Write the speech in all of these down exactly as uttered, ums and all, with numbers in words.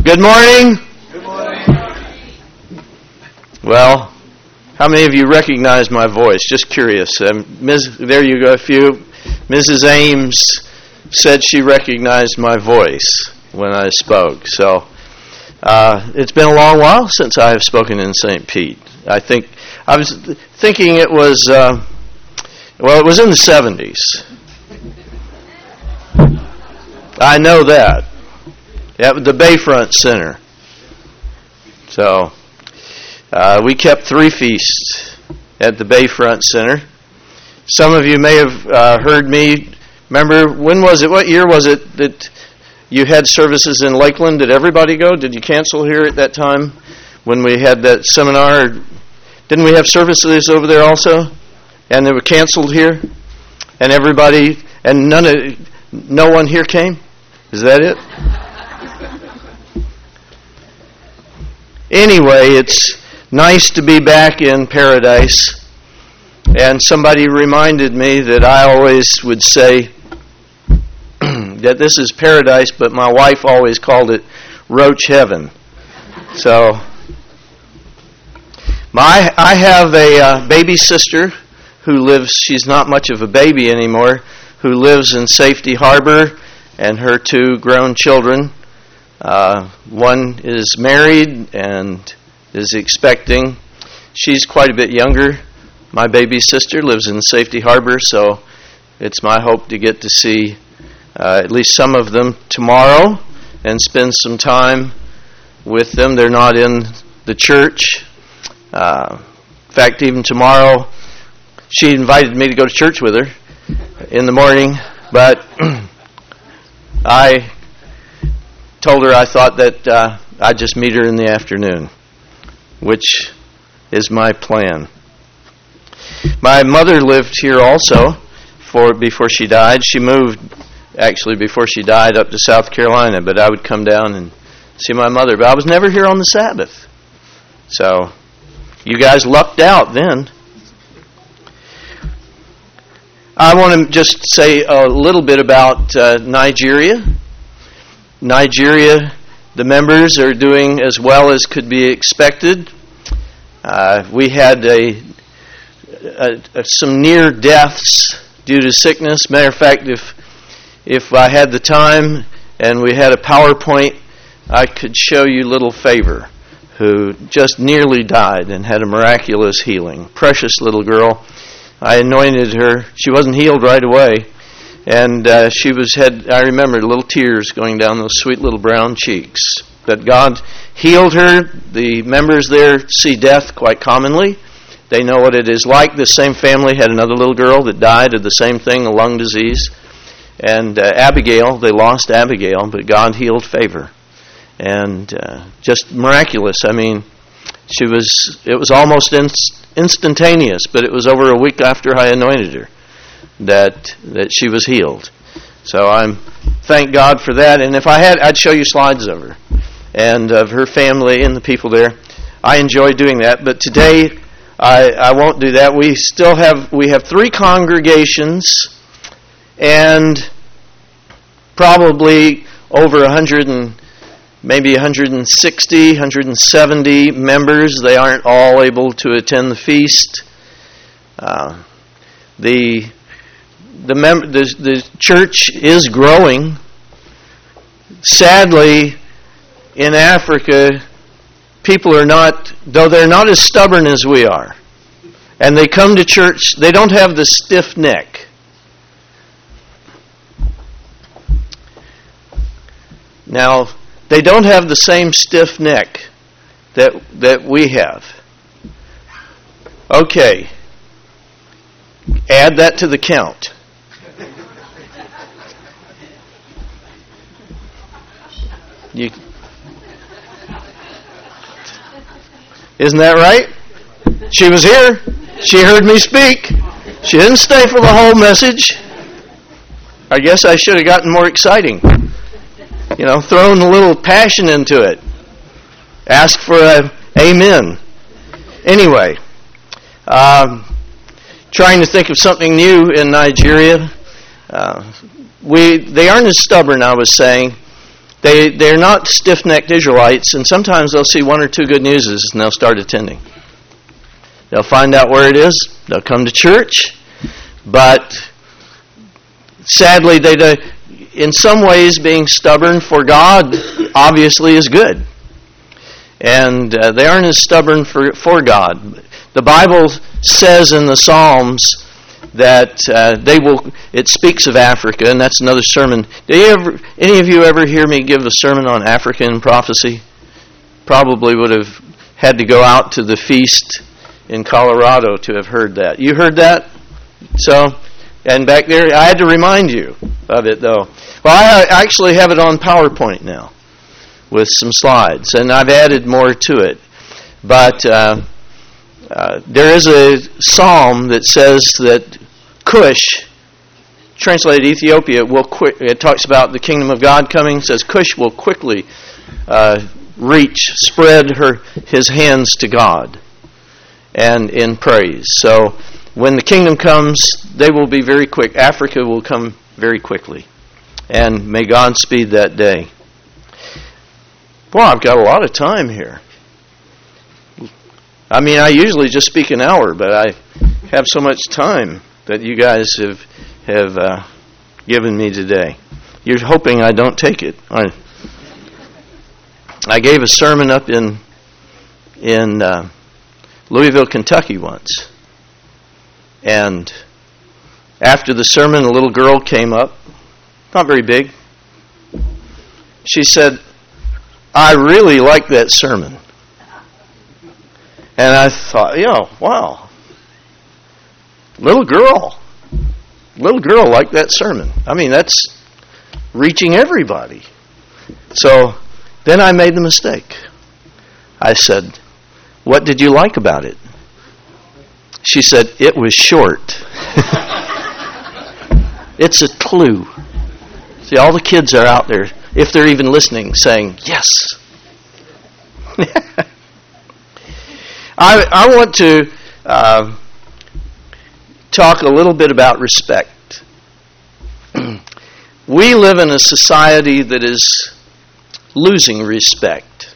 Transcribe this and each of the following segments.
Good morning. Good morning. Well, how many of you recognize my voice? Just curious. Um, Miz There you go, a few. Missus Ames said she recognized my voice when I spoke. So uh, it's been a long while since I have spoken in Saint Pete. I think I was thinking it was uh, well, it was in the seventies. I know that. Yeah, the Bayfront Center. So uh, we kept three feasts at the Bayfront Center. Some of you may have uh, heard me. Remember, when was it? What year was it that you had services in Lakeland? Did everybody go? Did you cancel here at that time when we had that seminar? Didn't we have services over there also? And they were canceled here? And everybody, and none of, no one here came? Is that it? Anyway, it's nice to be back in paradise. And somebody reminded me that I always would say that this is paradise, but my wife always called it roach heaven. So, my I have a uh, baby sister who lives, she's not much of a baby anymore, who lives in Safety Harbor, and her two grown children. Uh, one is married and is expecting. She's quite a bit younger. My baby sister lives in Safety Harbor, so it's my hope to get to see uh, at least some of them tomorrow and spend some time with them. They're not in the church. Uh, in fact, even tomorrow, she invited me to go to church with her in the morning, but I told her I thought that uh, I'd just meet her in the afternoon, which is my plan. My mother lived here also for before she died. She moved, actually, before she died up to South Carolina, but I would come down and see my mother. But I was never here on the Sabbath. So you guys lucked out then. I want to just say a little bit about uh, Nigeria. Nigeria, the members are doing as well as could be expected. Uh, we had a, a, a some near deaths due to sickness. Matter of fact, if if I had the time and we had a PowerPoint, I could show you little Favor, who just nearly died and had a miraculous healing. Precious little girl. I anointed her. She wasn't healed right away. And uh, she was had, I remember little tears going down those sweet little brown cheeks. But God healed her. The members there see death quite commonly. They know what it is like. This same family had another little girl that died of the same thing, a lung disease. And uh, Abigail, they lost Abigail, but God healed Favor. And uh, just miraculous. I mean, she was, it was almost inst- instantaneous, but it was over a week after I anointed her that that she was healed. So I'm thank God for that. And if I had, I'd show you slides of her and of her family and the people there. I enjoy doing that, but today I, I won't do that. We still have we have three congregations and probably over a hundred and maybe one hundred sixty, one hundred seventy members. They aren't all able to attend the feast. Uh, the The, mem- the the church is growing. Sadly, in Africa, people are not, though they're not as stubborn as we are, and they come to church, they don't have the stiff neck. Now, they don't have the same stiff neck that that we have. Okay. Add that to the count. You, isn't that right? She was here. She heard me speak. She didn't stay for the whole message. I guess I should have gotten more exciting. You know, thrown a little passion into it. Ask for a amen. Anyway, um, trying to think of something new in Nigeria. Uh, we they aren't as stubborn, I was saying. They, they're not stiff-necked Israelites, and sometimes they'll see one or two good newses and they'll start attending. They'll find out where it is. They'll come to church. But sadly, they, they in some ways, being stubborn for God obviously is good. And uh, they aren't as stubborn for, for God. The Bible says in the Psalms that uh, they will, it speaks of Africa, and that's another sermon. Do you ever, any of you ever hear me give a sermon on African prophecy? Probably would have had to go out to the feast in Colorado to have heard that. You heard that? So, and back there, I had to remind you of it, though. Well, I actually have it on PowerPoint now with some slides, and I've added more to it. But uh, uh, there is a psalm that says that Cush, translated Ethiopia, will quick. It talks about the kingdom of God coming. It says Cush will quickly uh, reach, spread her his hands to God, and in praise. So when the kingdom comes, they will be very quick. Africa will come very quickly. And may God speed that day. Boy, I've got a lot of time here. I mean, I usually just speak an hour, but I have so much time that you guys have have uh, given me today. You're hoping I don't take it. I, I gave a sermon up in in uh, Louisville, Kentucky once. And after the sermon, a little girl came up, not very big. She said, "I really like that sermon." And I thought, you know, wow. Little girl. Little girl liked that sermon. I mean, that's reaching everybody. So then I made the mistake. I said, "What did you like about it?" She said, "It was short." It's a clue. See, all the kids are out there, if they're even listening, saying, yes. I, I want to uh, talk a little bit about respect. We live in a society that is losing respect.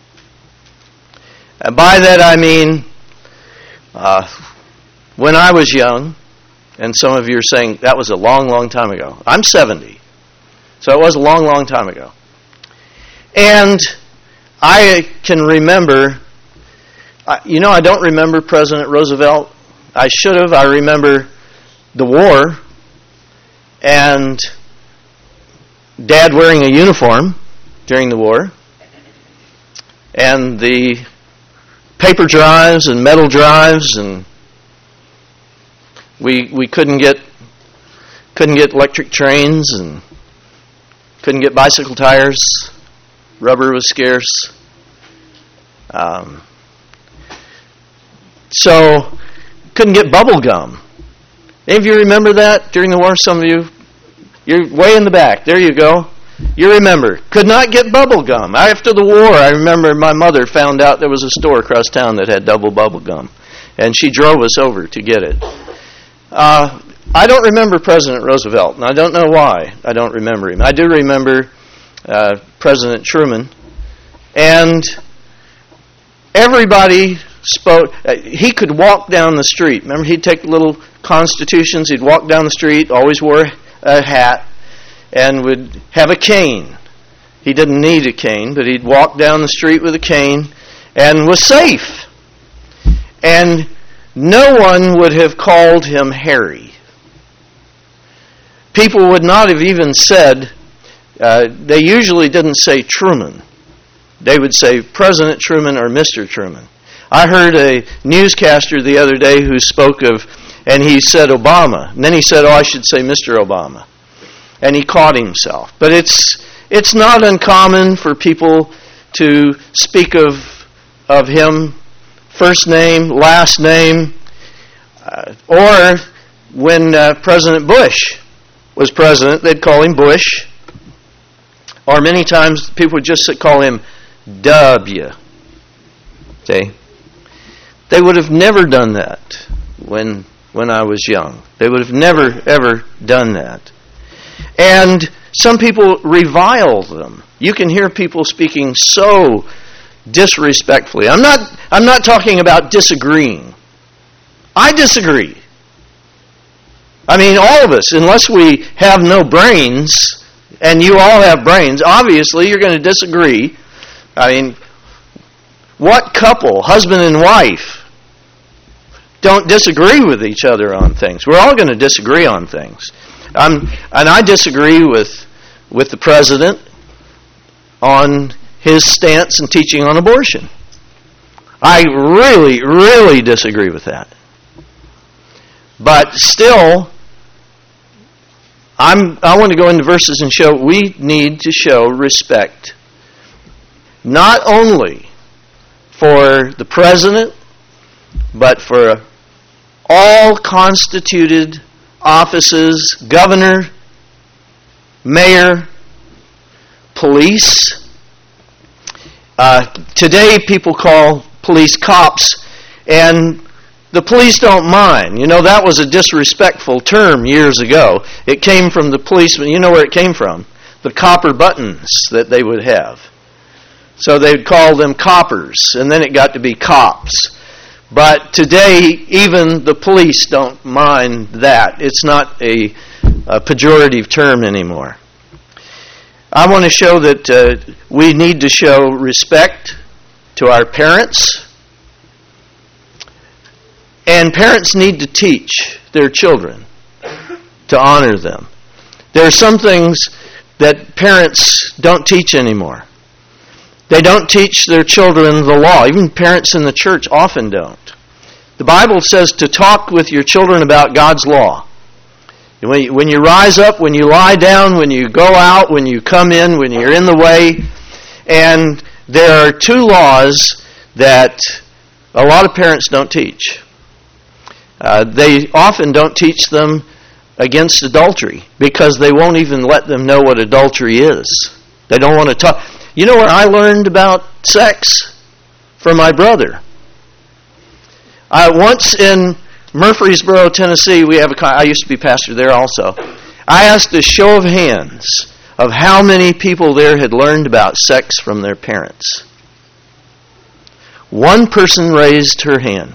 And by that I mean, uh, when I was young, and some of you are saying, that was a long, long time ago. I'm seventy. So it was a long, long time ago. And I can remember, you know, I don't remember President Roosevelt. I should have. I remember the war and Dad wearing a uniform during the war and the paper drives and metal drives, and we we couldn't get couldn't get electric trains and couldn't get bicycle tires. Rubber was scarce. Um, so, couldn't get bubble gum. Any of you remember that during the war? Some of you, you're way in the back. There you go. You remember. Could not get bubble gum. After the war, I remember my mother found out there was a store across town that had double bubble gum, and she drove us over to get it. Uh, I don't remember President Roosevelt, and I don't know why I don't remember him. I do remember uh, President Truman, and everybody spoke. Uh, he could walk down the street. Remember, he'd take little constitutions. He'd walk down the street, always wore a hat, and would have a cane. He didn't need a cane, but he'd walk down the street with a cane and was safe. And no one would have called him Harry. People would not have even said, uh, they usually didn't say Truman. They would say President Truman or Mister Truman. I heard a newscaster the other day who spoke of, and he said Obama. And then he said, oh, I should say Mister Obama. And he caught himself. But it's it's not uncommon for people to speak of of him first name, last name, uh, or when uh, President Bush was president, they'd call him Bush. Or many times people would just call him W. See? They would have never done that when when I was young. They would have never, ever done that. And some people revile them. You can hear people speaking so disrespectfully. I'm not I'm not talking about disagreeing. I disagree. I mean, all of us, unless we have no brains, and you all have brains, obviously you're going to disagree. I mean, what couple, husband and wife, don't disagree with each other on things? We're all going to disagree on things. I'm, and I disagree with with the president on his stance and teaching on abortion. I really, really disagree with that. But still, I'm, I want to go into verses and show we need to show respect not only for the president, but for all constituted offices, governor, mayor, police. Uh, today people call police cops, and the police don't mind. You know, that was a disrespectful term years ago. It came from the policemen. You know where it came from? The copper buttons that they would have. So they'd call them coppers, and then it got to be cops. But today, even the police don't mind that. It's not a, a pejorative term anymore. I want to show that uh, we need to show respect to our parents. And parents need to teach their children to honor them. There are some things that parents don't teach anymore. They don't teach their children the law. Even parents in the church often don't. The Bible says to talk with your children about God's law. When you, when you rise up, when you lie down, when you go out, when you come in, when you're in the way. And there are two laws that a lot of parents don't teach. Uh, they often don't teach them against adultery because they won't even let them know what adultery is. They don't want to talk. You know where I learned about sex? From my brother. I once in Murfreesboro, Tennessee, we have a. I used to be pastor there also. I asked a show of hands of how many people there had learned about sex from their parents. One person raised her hand.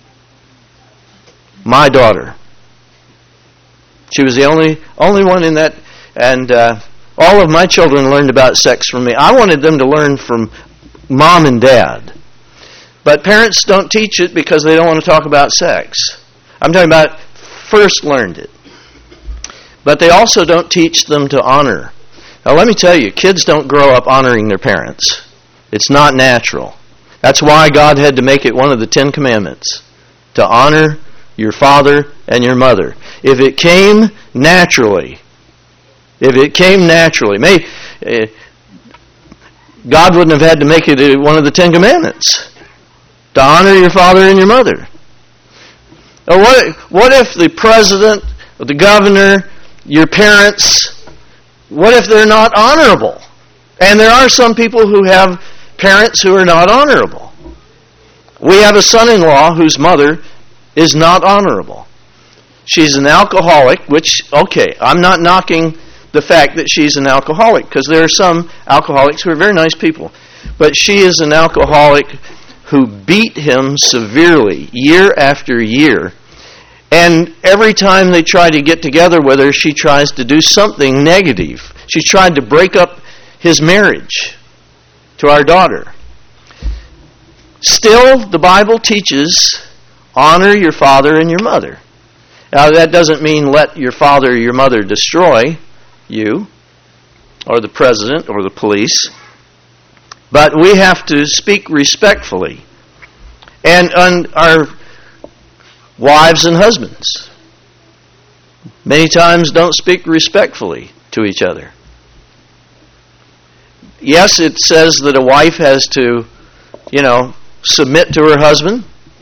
My daughter. She was the only only one in that, and uh, all of my children learned about sex from me. I wanted them to learn from mom and dad. But parents don't teach it because they don't want to talk about sex. I'm talking about first learned it. But they also don't teach them to honor. Now let me tell you, kids don't grow up honoring their parents. It's not natural. That's why God had to make it one of the Ten Commandments, to honor your father and your mother. If it came naturally, if it came naturally, may, uh, God wouldn't have had to make it one of the Ten Commandments, to honor your father and your mother. Or what, what if the president, the governor, your parents, what if they're not honorable? And there are some people who have parents who are not honorable. We have a son-in-law whose mother is not honorable. She's an alcoholic, which, okay, I'm not knocking the fact that she's an alcoholic, because there are some alcoholics who are very nice people. But she is an alcoholic who beat him severely year after year. And every time they try to get together with her, she tries to do something negative. She tried to break up his marriage to our daughter. Still, the Bible teaches, honor your father and your mother. Now, that doesn't mean let your father or your mother destroy you, or the president, or the police. But we have to speak respectfully. And on our wives and husbands, many times don't speak respectfully to each other. Yes, it says that a wife has to, you know, submit to her husband,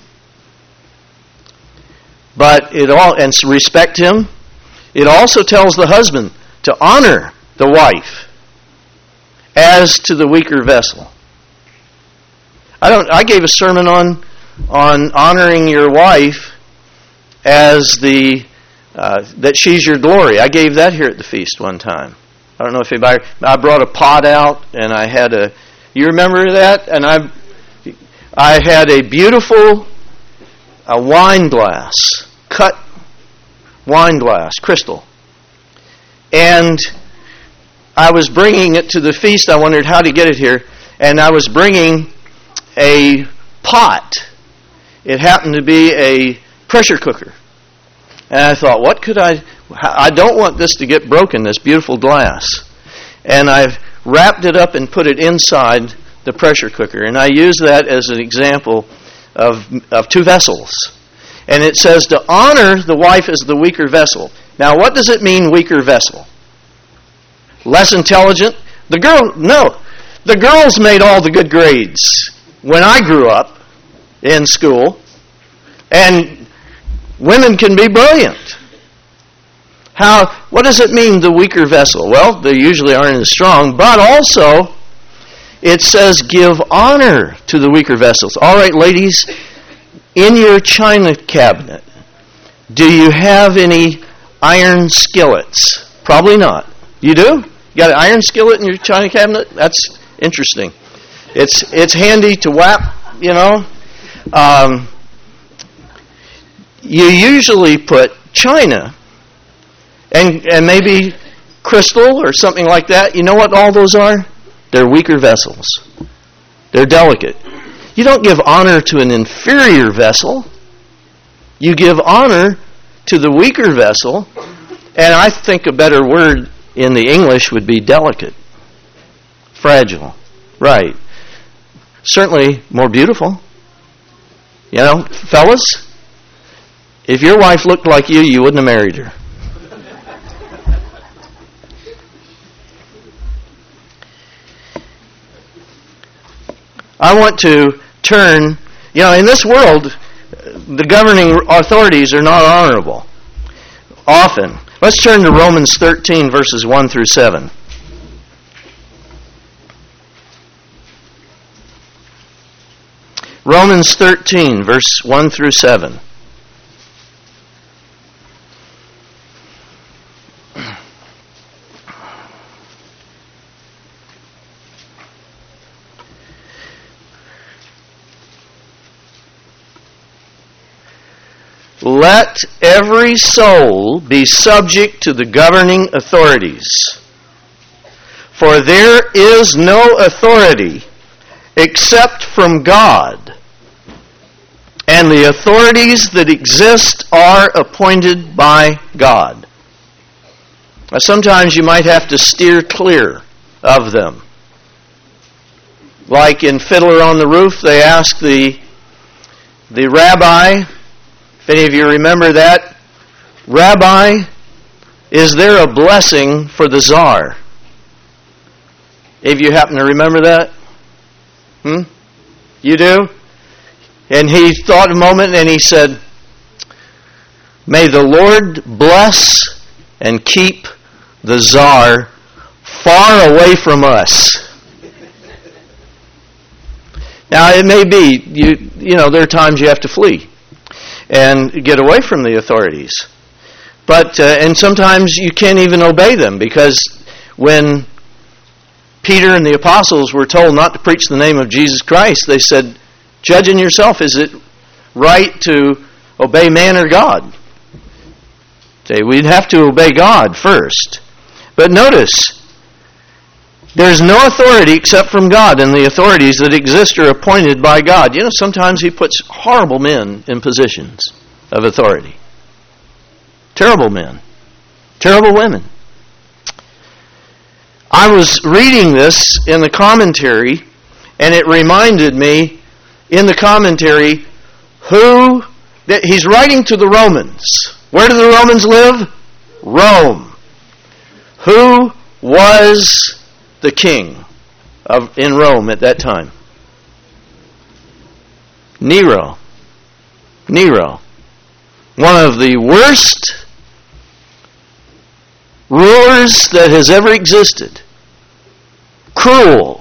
but it all and respect him. It also tells the husband to honor the wife as to the weaker vessel. I don't. I gave a sermon on on honoring your wife as the uh, that she's your glory. I gave that here at the feast one time. I don't know if anybody, I brought a pot out and I had a, you remember that? And I I had a beautiful a wine glass, cut wine glass, crystal. And I was bringing it to the feast. I wondered how to get it here. And I was bringing a pot. It happened to be a pressure cooker. And I thought, what could I... I don't want this to get broken, this beautiful glass. And I've wrapped it up and put it inside the pressure cooker. And I use that as an example of, of two vessels. And it says to honor the wife as the weaker vessel. Now, what does it mean, weaker vessel? Less intelligent? The girl, no. The girls made all the good grades when I grew up in school. And women can be brilliant. How? What does it mean, the weaker vessel? Well, they usually aren't as strong, but also it says give honor to the weaker vessels. All right, ladies, in your china cabinet, do you have any iron skillets? Probably not. You do? You got an iron skillet in your china cabinet? That's interesting. It's it's handy to whap, you know. Um, you usually put china and and maybe crystal or something like that. You know what all those are? They're weaker vessels. They're delicate. You don't give honor to an inferior vessel. You give honor to the weaker vessel. And I think a better word in the English would be delicate. Fragile. Right. Certainly more beautiful. You know, fellas, if your wife looked like you, you wouldn't have married her. I want to turn, you know, in this world, the governing authorities are not honorable. Often. Let's turn to Romans thirteen, verses one through seven. Romans thirteen, verse one through seven. Let every soul be subject to the governing authorities. For there is no authority except from God, and the authorities that exist are appointed by God. Now, sometimes you might have to steer clear of them. Like in Fiddler on the Roof, they ask the, the rabbi, if any of you remember that, Rabbi, is there a blessing for the czar? If you happen to remember that? Hmm? You do? And he thought a moment and he said, may the Lord bless and keep the czar far away from us. Now, it may be, you you know, there are times you have to flee and get away from the authorities. But, uh, and sometimes you can't even obey them, because when Peter and the apostles were told not to preach the name of Jesus Christ, they said, judging yourself, is it right to obey man or God? Say, we'd have to obey God first. But notice, there's no authority except from God, and the authorities that exist are appointed by God. You know, sometimes He puts horrible men in positions of authority. Terrible men. Terrible women. I was reading this in the commentary, and it reminded me, in the commentary, who, that he's writing to the Romans. Where do the Romans live? Rome. Who was the king of in Rome at that time? Nero. Nero. One of the worst rulers that has ever existed. Cruel.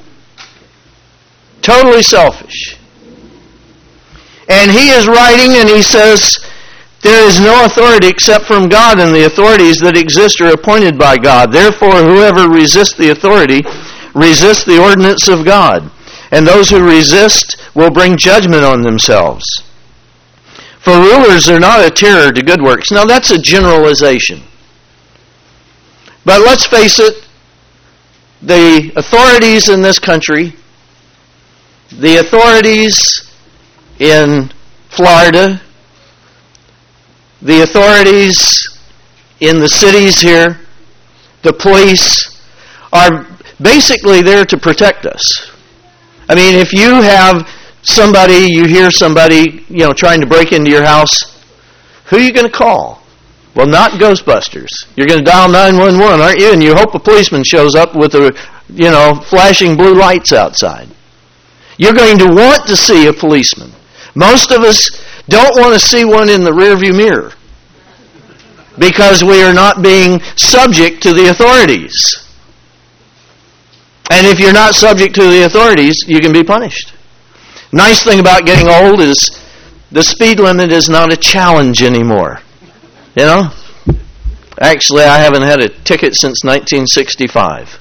Totally selfish. And he is writing and he says, There is no authority except from God, and the authorities that exist are appointed by God. Therefore, whoever resists the authority resists the ordinance of God, and those who resist will bring judgment on themselves. For rulers are not a terror to good works. Now, that's a generalization. But let's face it, the authorities in this country, the authorities in Florida, the authorities in the cities here, the police, are basically there to protect us. I mean, if you have somebody, you hear somebody, you know, trying to break into your house, who are you going to call? Well, not Ghostbusters. You're going to dial nine one one, aren't you? And you hope a policeman shows up with a, you know, flashing blue lights outside. You're going to want to see a policeman. Most of us don't want to see one in the rearview mirror because we are not being subject to the authorities. And if you're not subject to the authorities, you can be punished. Nice thing about getting old is the speed limit is not a challenge anymore. You know? Actually, I haven't had a ticket since nineteen sixty-five.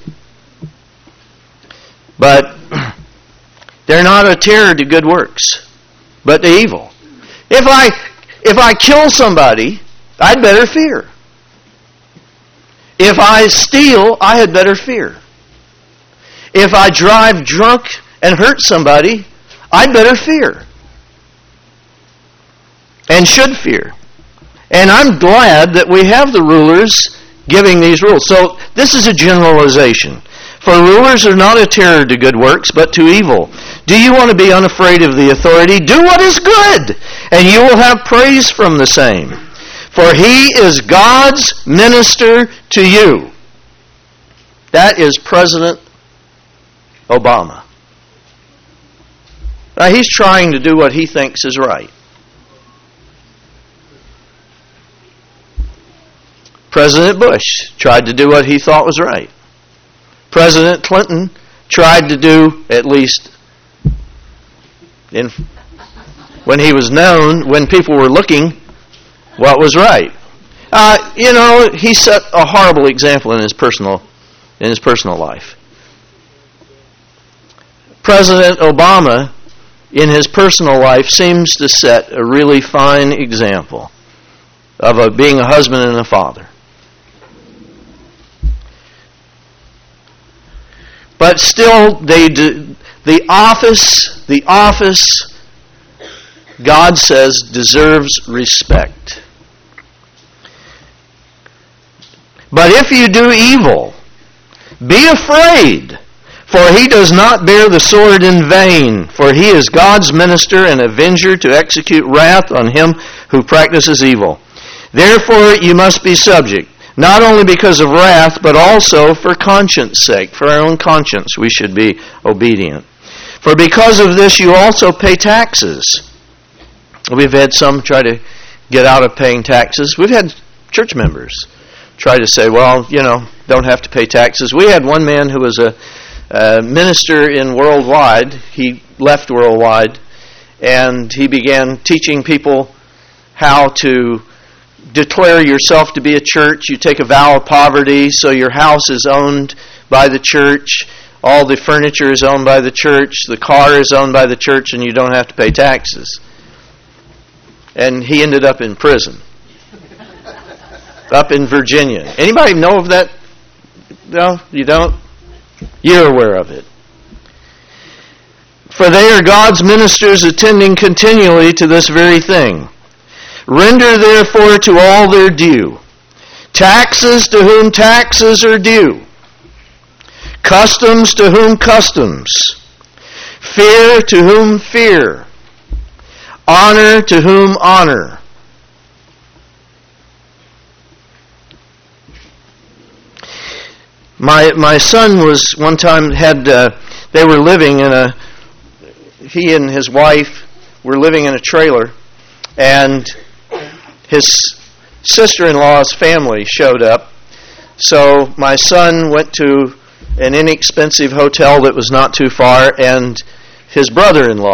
But they're not a terror to good works, but to evil. If I if I kill somebody, I'd better fear. If I steal, I had better fear. If I drive drunk and hurt somebody, I'd better fear. And should fear. And I'm glad that we have the rulers giving these rules. So this is a generalization. For rulers are not a terror to good works, but to evil. Do you want to be unafraid of the authority? Do what is good, and you will have praise from the same. For he is God's minister to you. That is President Obama. Now, he's trying to do what he thinks is right. President Bush tried to do what he thought was right. President Clinton tried to do, at least in, when he was known, when people were looking, what was right. Uh, you know, he set a horrible example in his personal, in his personal life. President Obama, in his personal life, seems to set a really fine example of a, being a husband and a father. But still, they do, the office, the office, God says, deserves respect. But if you do evil, be afraid, for he does not bear the sword in vain, for he is God's minister and avenger to execute wrath on him who practices evil. Therefore you must be subject, not only because of wrath, but also for conscience sake. For our own conscience we should be obedient. For because of this you also pay taxes. We've had some try to get out of paying taxes. We've had church members try to say, well, you know, don't have to pay taxes. We had one man who was a, a minister in Worldwide. He left Worldwide, and he began teaching people how to declare yourself to be a church. You take a vow of poverty, so your house is owned by the church. All the furniture is owned by the church. The car is owned by the church, and you don't have to pay taxes. And he ended up in prison. Up in Virginia. Anybody know of that? No, you don't? You're aware of it. For they are God's ministers attending continually to this very thing. Render therefore to all their due. Taxes to whom taxes are due. Customs to whom customs. Fear to whom fear. Honor to whom honor. My my son was one time had uh, they were living in a he and his wife were living in a trailer, and his sister-in-law's family showed up. So my son went to an inexpensive hotel that was not too far, and his brother-in-law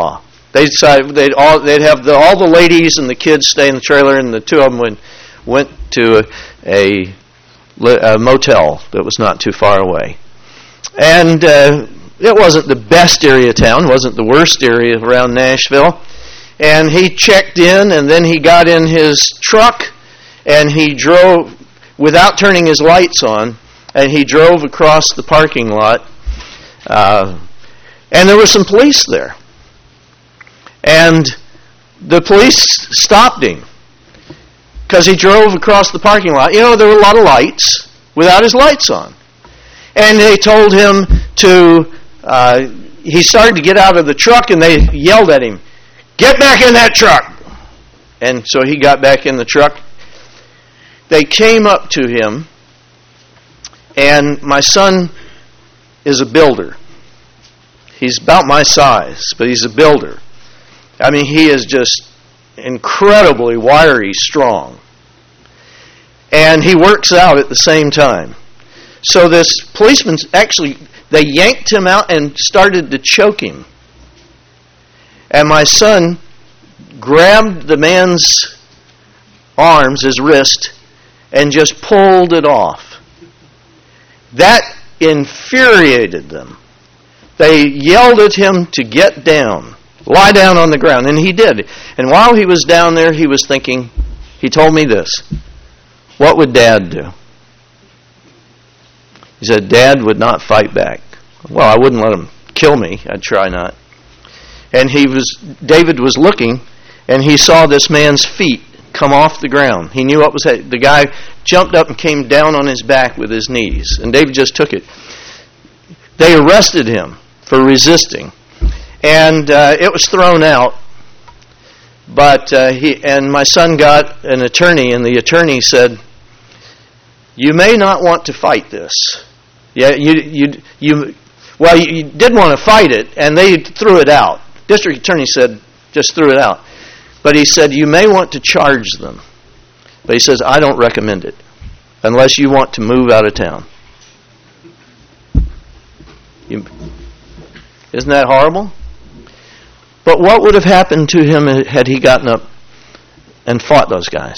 They decided they'd all they'd have the, all the ladies and the kids stay in the trailer, and the two of them would, went to a, a, a motel that was not too far away. And uh, it wasn't the best area of town, wasn't the worst area around Nashville. And he checked in, and then he got in his truck, and he drove without turning his lights on, and he drove across the parking lot. Uh, and there were some police there. And the police stopped him because he drove across the parking lot. You know, there were a lot of lights without his lights on. And they told him to, uh, he started to get out of the truck, and they yelled at him, "Get back in that truck!" And so he got back in the truck. They came up to him, and my son is a builder. He's about my size, but he's a builder. I mean, he is just incredibly wiry, strong. And he works out at the same time. So this policeman actually, they yanked him out and started to choke him. And my son grabbed the man's arms, his wrist, and just pulled it off. That infuriated them. They yelled at him to get down, lie down on the ground, and he did. And while he was down there, he was thinking, he told me this, what would Dad do? He said, Dad would not fight back. Well, I wouldn't let him kill me. I'd try not. And he was, David was looking, and he saw this man's feet come off the ground. He knew what was happening. The guy jumped up and came down on his back with his knees, and David just took it. They arrested him for resisting, and uh, it was thrown out. But uh, he and my son got an attorney, and the attorney said, "You may not want to fight this. Yeah, you you you. Well, you, you did want to fight it, and they threw it out." District attorney said, "Just threw it out." But he said, "You may want to charge them." But he says, "I don't recommend it unless you want to move out of town." You, isn't that horrible? But what would have happened to him had he gotten up and fought those guys?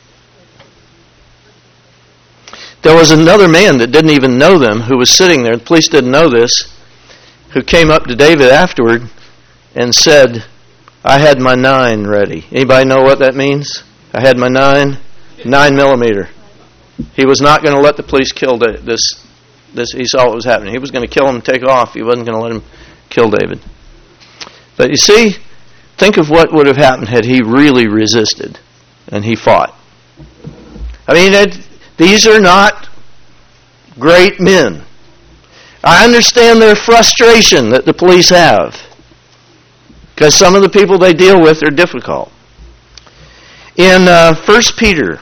There was another man that didn't even know them who was sitting there. The police didn't know this, who came up to David afterward and said, "I had my nine ready." Anybody know what that means? I had my nine, nine millimeter. He was not going to let the police kill this. This he saw what was happening. He was going to kill him and take off. He wasn't going to let him kill David. But you see, think of what would have happened had he really resisted and he fought. I mean, it, these are not great men. I understand their frustration that the police have, because some of the people they deal with are difficult. In uh, First Peter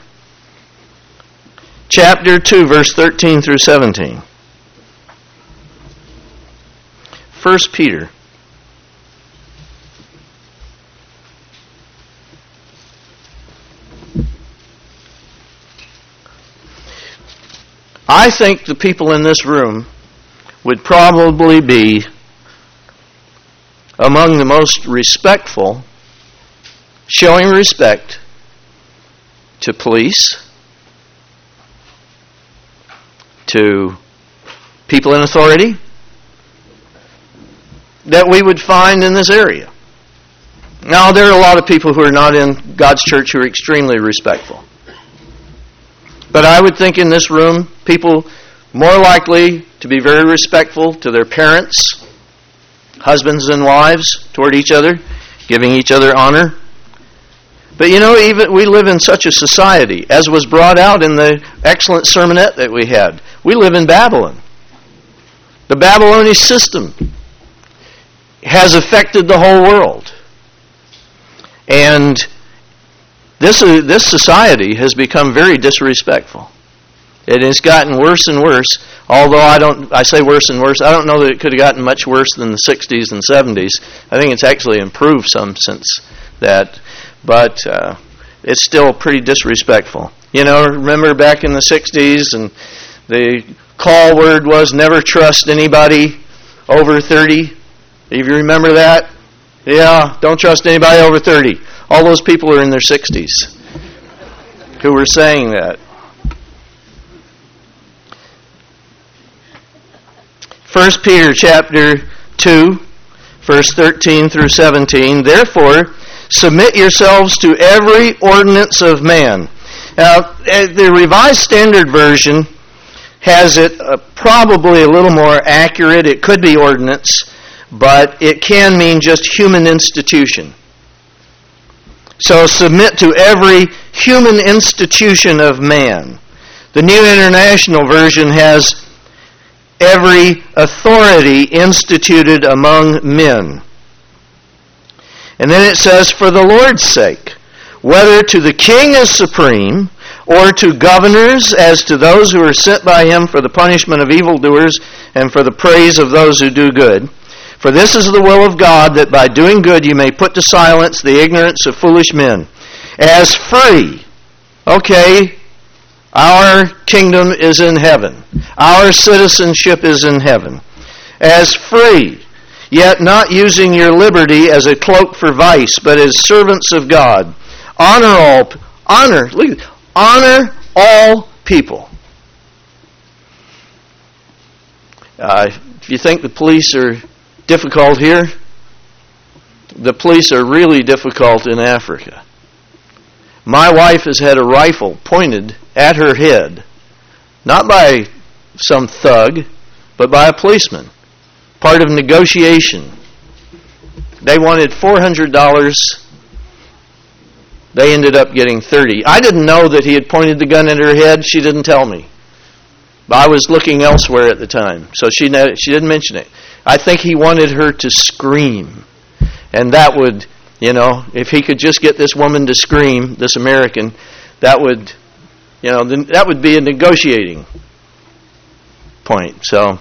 chapter two, verse thirteen through seventeen. First Peter. I think the people in this room would probably be among the most respectful, showing respect to police, to people in authority, that we would find in this area. Now, there are a lot of people who are not in God's church who are extremely respectful. But I would think in this room, people more likely to be very respectful to their parents, husbands and wives, toward each other, giving each other honor. But you know, even we live in such a society, as was brought out in the excellent sermonette that we had. We live in Babylon. The Babylonian system has affected the whole world. And this uh, this society has become very disrespectful. It has gotten worse and worse. Although I don't, I say worse and worse. I don't know that it could have gotten much worse than the sixties and seventies. I think it's actually improved some since that. But uh, it's still pretty disrespectful. You know, remember back in the sixties, and the call word was never trust anybody over thirty. If you remember that, Yeah, don't trust anybody over thirty. All those people are in their sixties who were saying that. First Peter chapter two, verse thirteen through seventeen. Therefore, submit yourselves to every ordinance of man. Now, the Revised Standard Version has it uh, probably a little more accurate. It could be ordinance, but it can mean just human institution. So submit to every human institution of man. The New International Version has every authority instituted among men. And then it says, for the Lord's sake, whether to the king as supreme, or to governors as to those who are sent by him for the punishment of evildoers and for the praise of those who do good. For this is the will of God, that by doing good you may put to silence the ignorance of foolish men. As free, okay, our kingdom is in heaven. Our citizenship is in heaven. As free, yet not using your liberty as a cloak for vice, but as servants of God. Honor all, honor, look, honor all people. Uh, if you think the police are difficult here, the police are really difficult in Africa. My wife has had a rifle pointed at her head, not by some thug, but by a policeman. Part of negotiation. They wanted four hundred dollars. They ended up getting thirty dollars. I didn't know that he had pointed the gun at her head. She didn't tell me. But I was looking elsewhere at the time, so she she didn't mention it. I think he wanted her to scream. And that would, you know, if he could just get this woman to scream, this American, that would, you know, that would be a negotiating point. So,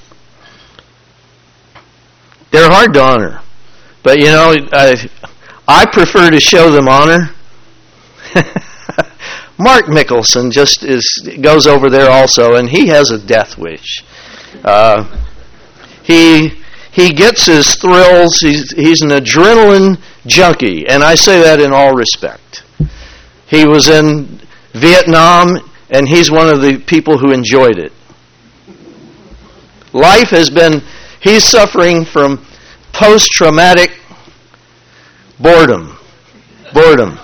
they're hard to honor. But, you know, I, I prefer to show them honor. Mark Mickelson just is goes over there also, and he has a death wish. Uh, he he gets his thrills. He's he's an adrenaline junkie, and I say that in all respect. He was in Vietnam, and he's one of the people who enjoyed it. Life has been, he's suffering from post-traumatic boredom. Boredom.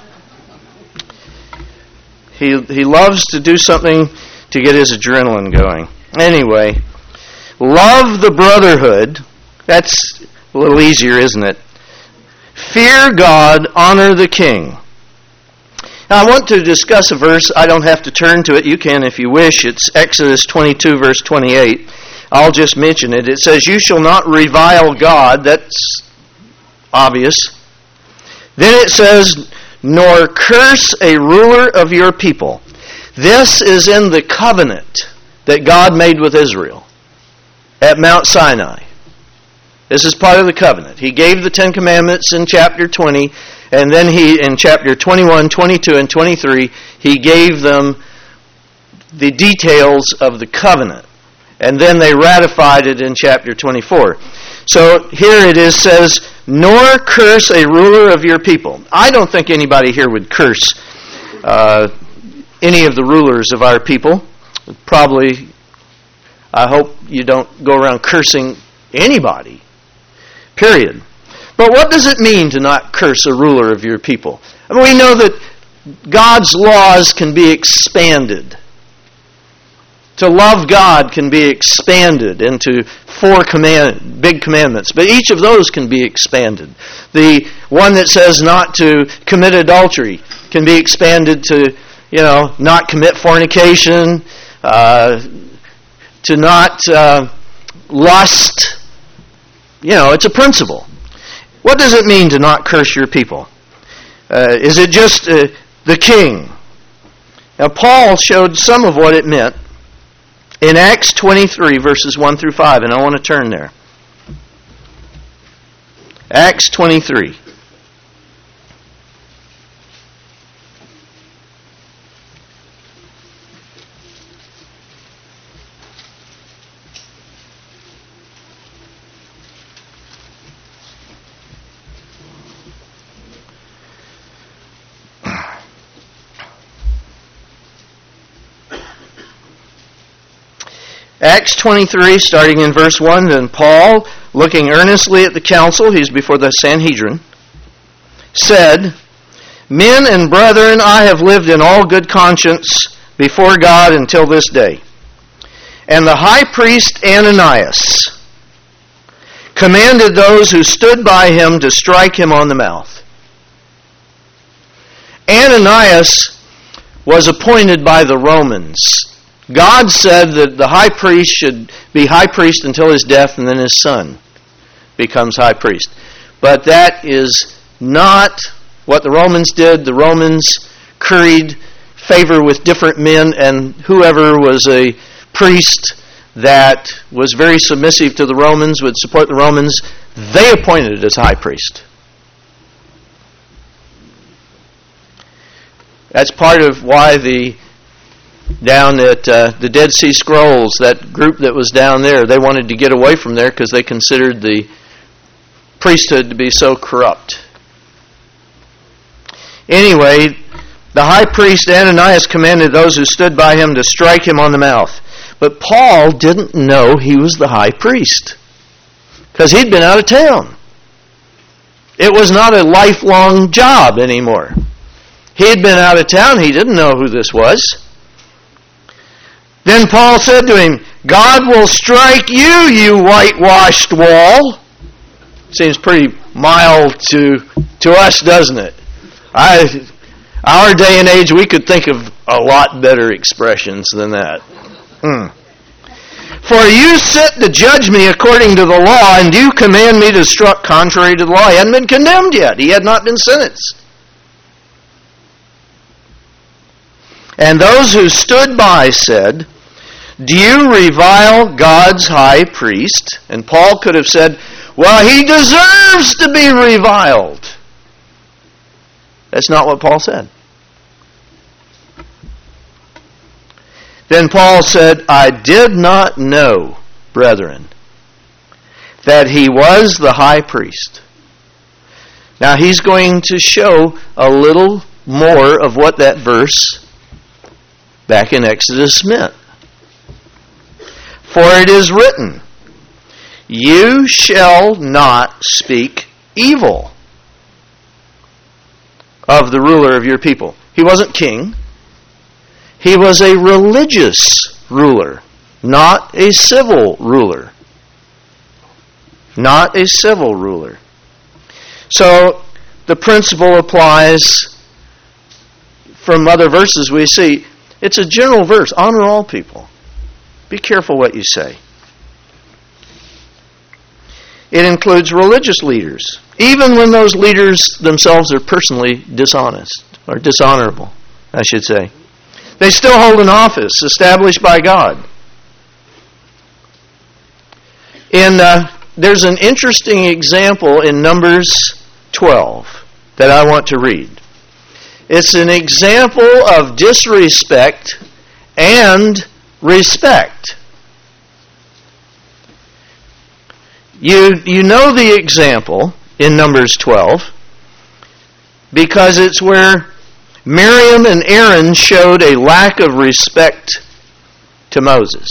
He he loves to do something to get his adrenaline going. Anyway, love the brotherhood. That's a little easier, isn't it? Fear God, honor the king. Now I want to discuss a verse. I don't have to turn to it. You can if you wish. It's Exodus twenty-two, verse twenty-eight. I'll just mention it. It says, you shall not revile God. That's obvious. Then it says, nor curse a ruler of your people. This is in the covenant that God made with Israel at Mount Sinai. This is part of the covenant. He gave the Ten Commandments in chapter twenty, and then he, in chapter twenty-one, twenty-two, and twenty-three, he gave them the details of the covenant. And then they ratified it in chapter twenty-four. So here it is, says, nor curse a ruler of your people. I don't think anybody here would curse uh, any of the rulers of our people. Probably, I hope you don't go around cursing anybody. Period. But what does it mean to not curse a ruler of your people? I mean, we know that God's laws can be expanded. To love God can be expanded into four command, big commandments, but each of those can be expanded. The one that says not to commit adultery can be expanded to, you know, not commit fornication, uh, to not uh, lust. You know, it's a principle. What does it mean to not curse your people? Uh, is it just uh, the king? Now, Paul showed some of what it meant in Acts twenty-three, verses one through five, and I want to turn there. Acts twenty-three. Acts twenty-three, starting in verse one, then Paul, looking earnestly at the council, he's before the Sanhedrin, said, Men and brethren, I have lived in all good conscience before God until this day. And the high priest Ananias commanded those who stood by him to strike him on the mouth. Ananias was appointed by the Romans. God said that the high priest should be high priest until his death, and then his son becomes high priest. But that is not what the Romans did. The Romans curried favor with different men, and whoever was a priest that was very submissive to the Romans, would support the Romans, they appointed as high priest. That's part of why the down at uh, the Dead Sea Scrolls, that group that was down there, they wanted to get away from there because they considered the priesthood to be so corrupt. Anyway, the high priest Ananias commanded those who stood by him to strike him on the mouth. But Paul didn't know he was the high priest because he'd been out of town. It was not a lifelong job anymore. He'd been out of town. He didn't know who this was. Then Paul said to him, God will strike you, you whitewashed wall. Seems pretty mild to to us, doesn't it? I, our day and age, we could think of a lot better expressions than that. Hmm. For you sit to judge me according to the law, and you command me to strike contrary to the law. He hadn't been condemned yet. He had not been sentenced. And those who stood by said, Do you revile God's high priest? And Paul could have said, Well, he deserves to be reviled. That's not what Paul said. Then Paul said, I did not know, brethren, that he was the high priest. Now he's going to show a little more of what that verse back in Exodus meant. For it is written, You shall not speak evil of the ruler of your people. He wasn't king. He was a religious ruler, not a civil ruler. Not a civil ruler. So the principle applies from other verses we see. It's a general verse. Honor all people. Be careful what you say. It includes religious leaders, even when those leaders themselves are personally dishonest, or dishonorable, I should say. They still hold an office established by God. In uh, there's an interesting example in Numbers twelve that I want to read. It's an example of disrespect and respect. You, you know the example in Numbers twelve because it's where Miriam and Aaron showed a lack of respect to Moses.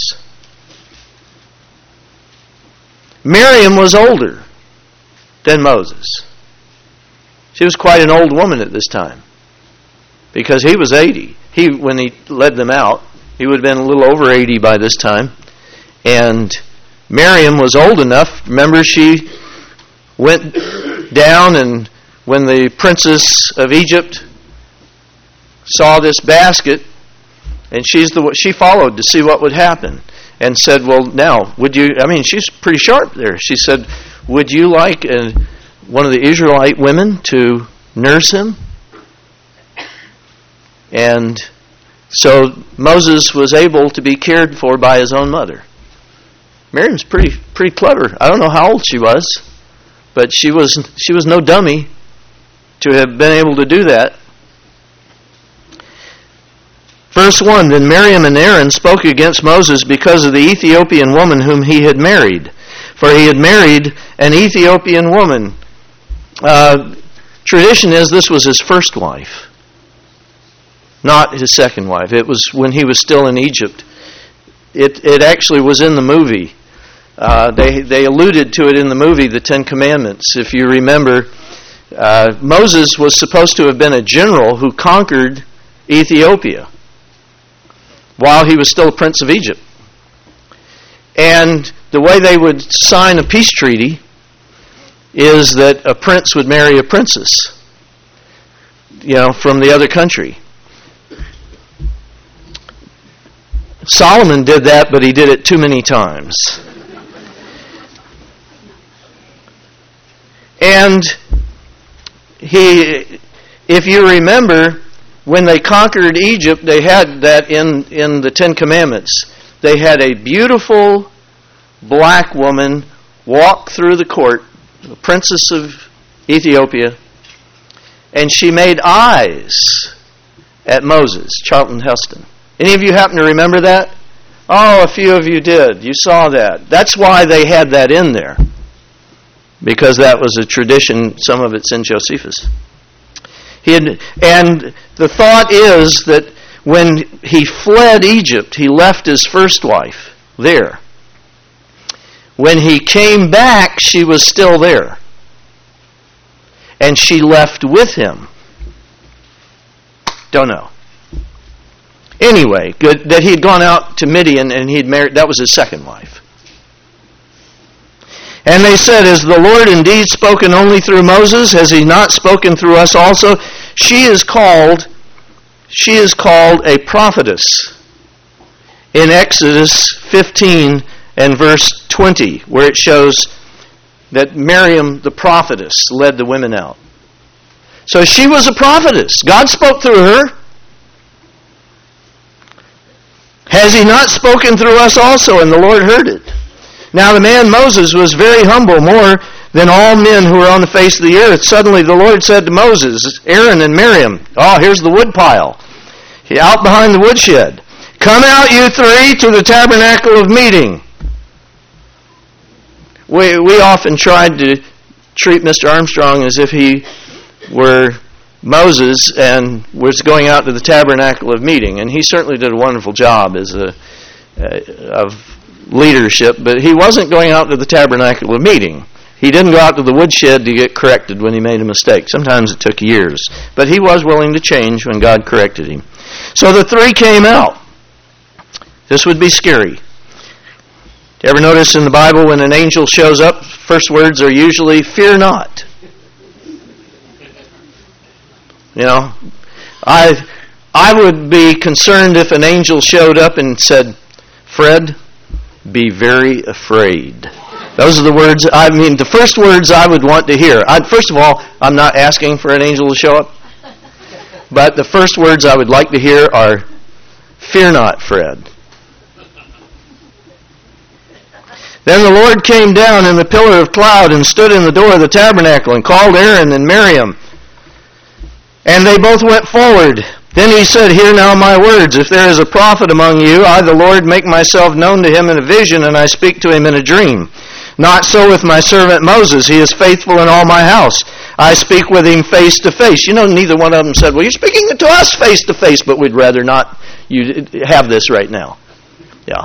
Miriam was older than Moses. She was quite an old woman at this time because he was eighty. He, when he led them out, he would have been a little over eighty by this time. And Miriam was old enough. Remember, she went down, and when the princess of Egypt saw this basket, and she's the she followed to see what would happen, and said, "Well, now, would you?" I mean, she's pretty sharp there. She said, "Would you like a, one of the Israelite women to nurse him?" And so Moses was able to be cared for by his own mother. Miriam's pretty pretty clever. I don't know how old she was, but she was she was no dummy to have been able to do that. Verse one, Then Miriam and Aaron spoke against Moses because of the Ethiopian woman whom he had married. For he had married an Ethiopian woman. Uh, tradition is this was his first wife, not his second wife. It was when he was still in Egypt. it, it actually was in the movie. Uh, they, they alluded to it in the movie, The Ten Commandments. If you remember, uh, Moses was supposed to have been a general who conquered Ethiopia while he was still a prince of Egypt. And the way they would sign a peace treaty is that a prince would marry a princess, you know, from the other country. Solomon did that, but he did it too many times. And he, if you remember, when they conquered Egypt, they had that in, in the Ten Commandments. They had a beautiful black woman walk through the court, the princess of Ethiopia, and she made eyes at Moses, Charlton Heston. Any of you happen to remember that? Oh, a few of you did. You saw that. That's why they had that in there, because that was a tradition. Some of it's in Josephus. He had, and the thought is that when he fled Egypt, he left his first wife there. When he came back, she was still there. And she left with him. Don't know. Anyway, good, that he had gone out to Midian and he'd married, that was his second wife. And they said, "Is the Lord indeed spoken only through Moses? Has he not spoken through us also?" She is called, she is called a prophetess in Exodus fifteen and verse twenty, where it shows that Miriam, the prophetess, led the women out. So she was a prophetess. God spoke through her. Has he not spoken through us also? And the Lord heard it. Now the man Moses was very humble, more than all men who were on the face of the earth. Suddenly the Lord said to Moses, Aaron and Miriam, oh, here's the wood pile, out behind the woodshed. Come out, you three, to the tabernacle of meeting. We we often tried to treat Mister Armstrong as if he were Moses and was going out to the tabernacle of meeting, and he certainly did a wonderful job as a uh, of leadership, but he wasn't going out to the tabernacle of meeting. He didn't go out to the woodshed to get corrected when he made a mistake. Sometimes it took years, but he was willing to change when God corrected him. So the three came out. This would be scary. You ever notice in the Bible when an angel shows up, first words are usually, fear not. You know, I I would be concerned if an angel showed up and said, Fred, be very afraid. Those are the words, I mean, the first words I would want to hear. I, first of all, I'm not asking for an angel to show up, but the first words I would like to hear are, fear not, Fred. Then the Lord came down in the pillar of cloud and stood in the door of the tabernacle and called Aaron and Miriam. And they both went forward. Then he said, hear now my words. If there is a prophet among you, I, the Lord, make myself known to him in a vision, and I speak to him in a dream. Not so with my servant Moses. He is faithful in all my house. I speak with him face to face. You know, neither one of them said, well, you're speaking to us face to face, but we'd rather not you have this right now. Yeah.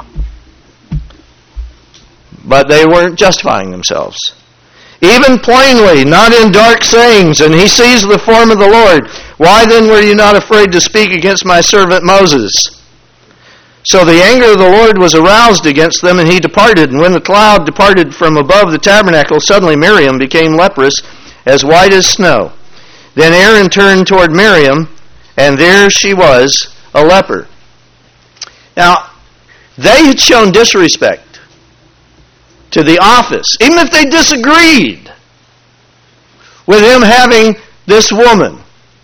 But they weren't justifying themselves. Even plainly, not in dark sayings, and he sees the form of the Lord. Why then were you not afraid to speak against my servant Moses? So the anger of the Lord was aroused against them, and he departed. And when the cloud departed from above the tabernacle, suddenly Miriam became leprous, as white as snow. Then Aaron turned toward Miriam, and there she was, a leper. Now, they had shown disrespect to the office, even if they disagreed with him having this woman.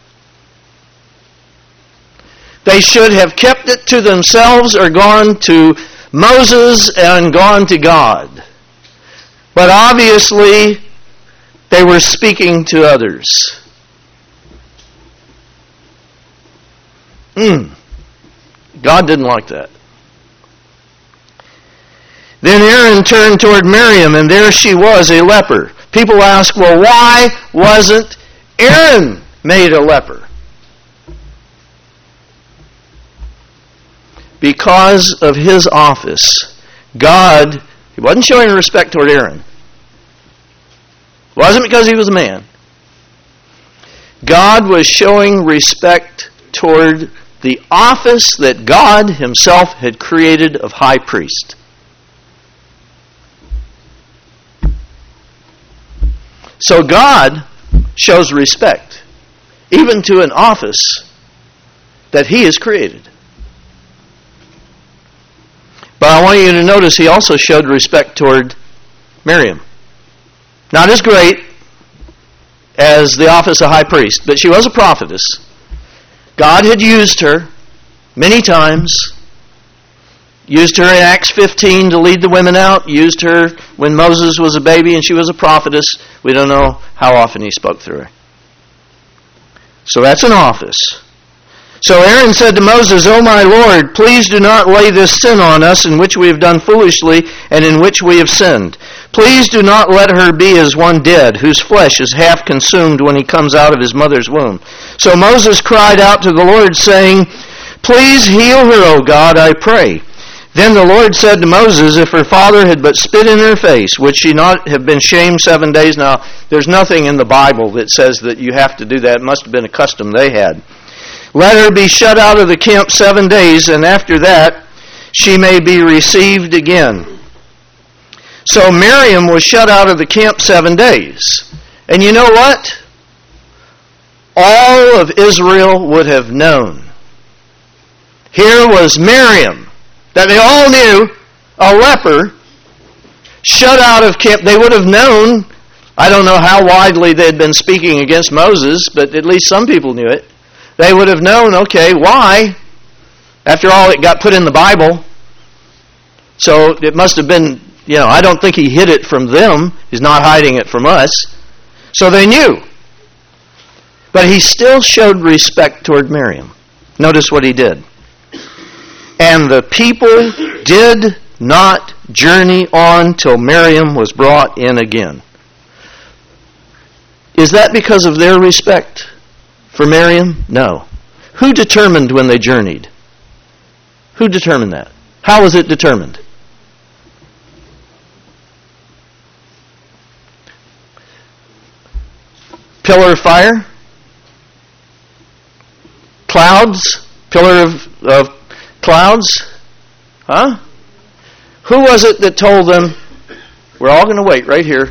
They should have kept it to themselves or gone to Moses and gone to God. But obviously, they were speaking to others. Mm. God didn't like that. Then Aaron turned toward Miriam, and there she was, a leper. People ask, well, why wasn't Aaron made a leper? because of his office, God, he wasn't showing respect toward Aaron. It wasn't because he was a man. God was showing respect toward the office that God himself had created of high priest. So God shows respect even to an office that he has created. But I want you to notice he also showed respect toward Miriam. Not as great as the office of high priest, but she was a prophetess. God had used her many times. Used her in Acts fifteen to lead the women out. Used her when Moses was a baby and she was a prophetess. We don't know how often he spoke through her. So that's an office. So Aaron said to Moses, O my Lord, please do not lay this sin on us in which we have done foolishly and in which we have sinned. Please do not let her be as one dead, whose flesh is half consumed when he comes out of his mother's womb. So Moses cried out to the Lord, saying, Please heal her, O God, I pray. Then the Lord said to Moses, if her father had but spit in her face, would she not have been shamed seven days? Now, there's nothing in the Bible that says that you have to do that. It must have been a custom they had. Let her be shut out of the camp seven days, and after that she may be received again. So Miriam was shut out of the camp seven days. And you know what? All of Israel would have known. Here was Miriam, that they all knew, a leper, shut out of camp. They would have known, I don't know how widely they'd been speaking against Moses, but at least some people knew it. They would have known, okay, why? After all, it got put in the Bible. So it must have been, you know, I don't think he hid it from them. He's not hiding it from us. So they knew. But he still showed respect toward Miriam. Notice what he did. And the people did not journey on till Miriam was brought in again. Is that because of their respect for Miriam? No. Who determined when they journeyed? Who determined that? How was it determined? Pillar of fire? Clouds? Pillar of, of clouds? Huh? Who was it that told them, we're all going to wait right here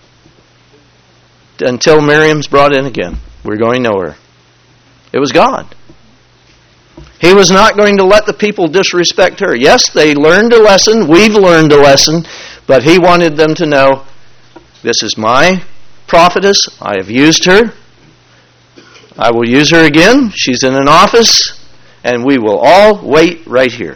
until Miriam's brought in again? We're going nowhere. It was God. He was not going to let the people disrespect her. Yes, they learned a lesson. We've learned a lesson. But he wanted them to know, this is my prophetess. I have used her. I will use her again. She's in an office. And we will all wait right here.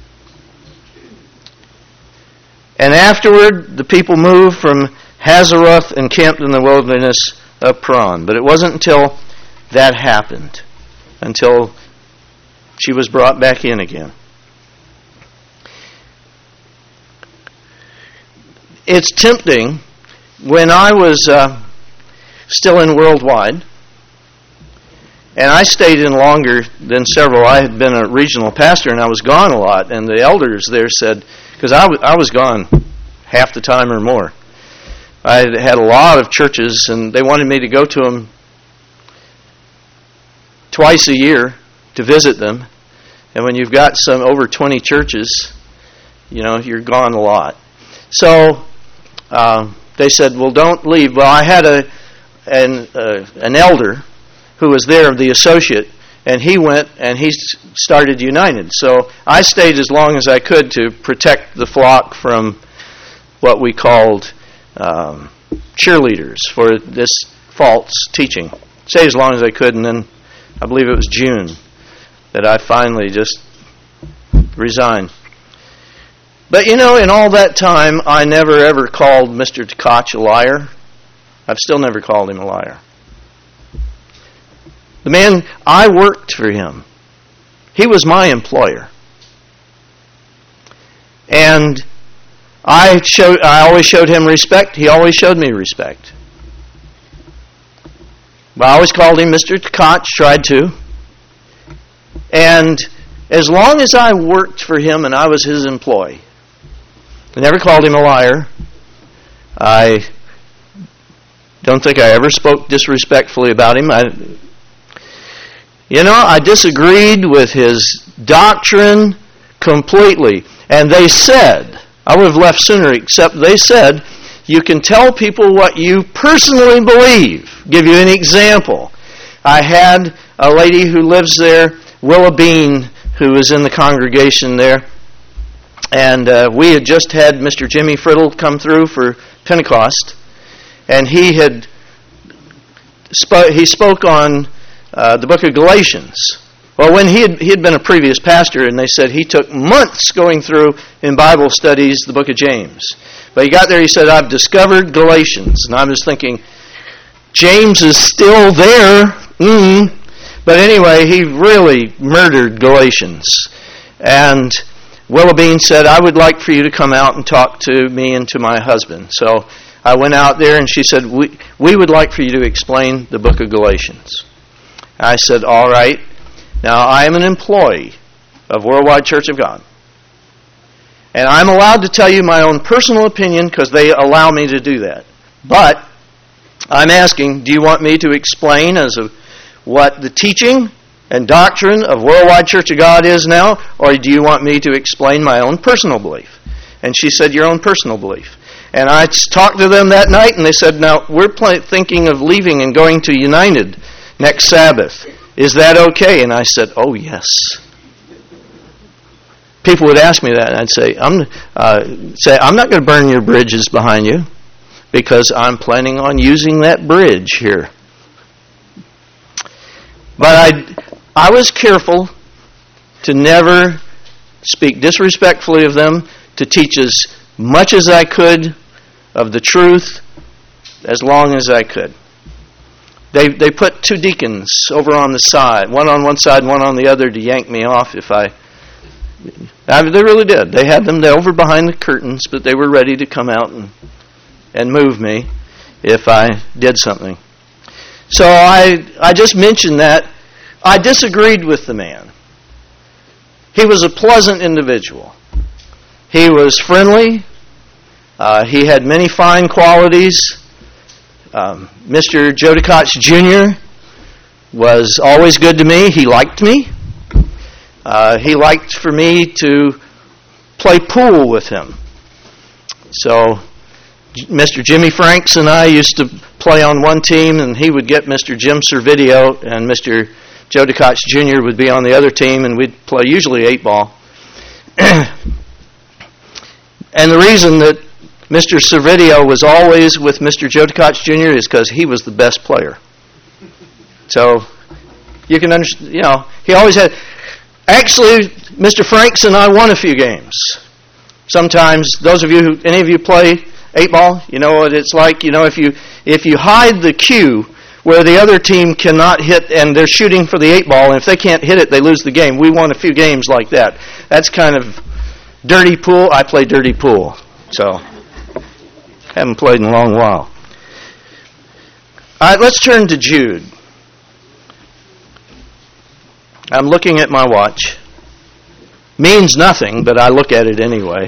And afterward, the people moved from Hazeroth and camped in the wilderness of Paran. But it wasn't until that happened, until she was brought back in again. It's tempting. When I was uh, still in Worldwide, and I stayed in longer than several. I had been a regional pastor, and I was gone a lot. And the elders there said, because I, w- I was gone half the time or more. I had had a lot of churches, and they wanted me to go to them twice a year to visit them. And when you've got some over twenty churches, you know, you're gone a lot. So uh, they said, well, don't leave. Well, I had a an, uh, an elder who was there, the associate, and he went and he started United. So I stayed as long as I could to protect the flock from what we called um, cheerleaders for this false teaching. Stayed as long as I could, and then I believe it was June that I finally just resigned. But you know, in all that time, I never ever called Mister Tkach a liar. I've still never called him a liar. The man, I worked for him. He was my employer. And I showed, I always showed him respect. He always showed me respect. But I always called him Mister Tkach, tried to. And as long as I worked for him and I was his employee, I never called him a liar. I don't think I ever spoke disrespectfully about him. I, you know, I disagreed with his doctrine completely. And they said, I would have left sooner, except they said, you can tell people what you personally believe. Give you an example. I had a lady who lives there, Willa Bean, who was in the congregation there. And uh, we had just had Mister Jimmy Friddle come through for Pentecost. And he had sp- he spoke on uh, the book of Galatians. Well, when he had, he had been a previous pastor, and they said he took months going through in Bible studies the book of James. But he got there, he said, I've discovered Galatians. And I was thinking, James is still there. Mm. But anyway, he really murdered Galatians. And Willa Bean said, I would like for you to come out and talk to me and to my husband. So I went out there, and she said, we, we would like for you to explain the book of Galatians. I said, all right. Now, I am an employee of Worldwide Church of God. And I'm allowed to tell you my own personal opinion because they allow me to do that. But I'm asking, do you want me to explain as of what the teaching and doctrine of Worldwide Church of God is now, or do you want me to explain my own personal belief? And she said, your own personal belief. And I talked to them that night, and they said, now, we're pl- thinking of leaving and going to United next Sabbath. Is that okay? And I said, oh, yes. People would ask me that, and I'd say, I'm, uh, say, I'm not going to burn your bridges behind you because I'm planning on using that bridge here. But I, I was careful to never speak disrespectfully of them, to teach as much as I could of the truth as long as I could. They they put two deacons over on the side, one on one side and one on the other, to yank me off if I... I they really did. They had them over behind the curtains, but they were ready to come out and, and move me if I did something. So I I just mentioned that. I disagreed with the man. He was a pleasant individual. He was friendly. Uh, he had many fine qualities. Um, Mister Jodikoch Junior was always good to me. He liked me. Uh, he liked for me to play pool with him. So Mister Jimmy Franks and I used to play on one team, and he would get Mister Jim Servideo, and Mister Jodikoch Junior would be on the other team, and we'd play usually eight ball. And the reason that Mister Servideo was always with Mister Jodikoch Junior is because he was the best player. So you can understand, you know, he always had... Actually, Mister Franks and I won a few games. Sometimes, those of you who, any of you play eight ball, you know what it's like. You know, if you if you hide the cue where the other team cannot hit, and they're shooting for the eight ball, and if they can't hit it, they lose the game. We won a few games like that. That's kind of dirty pool. I play dirty pool, so haven't played in a long while. All right, let's turn to Jude. I'm looking at my watch. Means nothing, but I look at it anyway.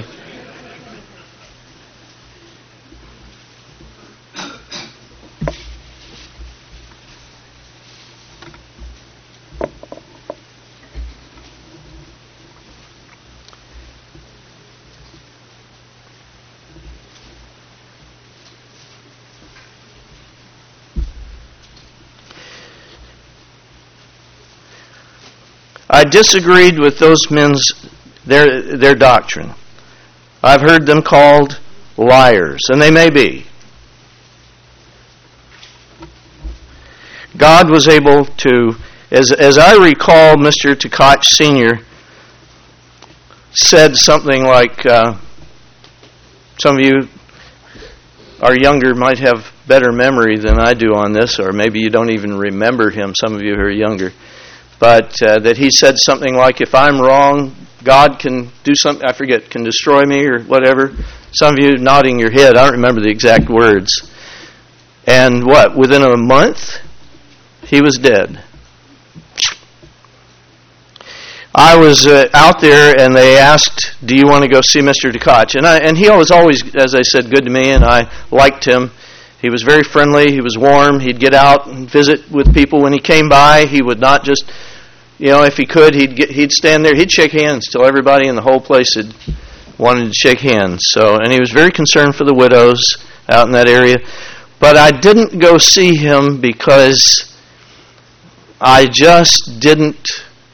I disagreed with those men's their their doctrine. I've heard them called liars, and they may be. God was able to, as as I recall, Mister Tkach Senior said something like, uh, some of you are younger might have better memory than I do on this, or maybe you don't even remember him, some of you who are younger. But uh, that he said something like, if I'm wrong, God can do something, I forget, can destroy me or whatever. Some of you nodding your head, I don't remember the exact words. And what, within a month, he was dead. I was uh, out there, and they asked, "Do you want to go see Mister DeKotch?" And I, and he was always, as I said, good to me, and I liked him. He was very friendly. He was warm. He'd get out and visit with people when he came by. He would not just, you know, if he could, he'd get, he'd stand there. He'd shake hands till everybody in the whole place had wanted to shake hands. So, and he was very concerned for the widows out in that area. But I didn't go see him because I just didn't.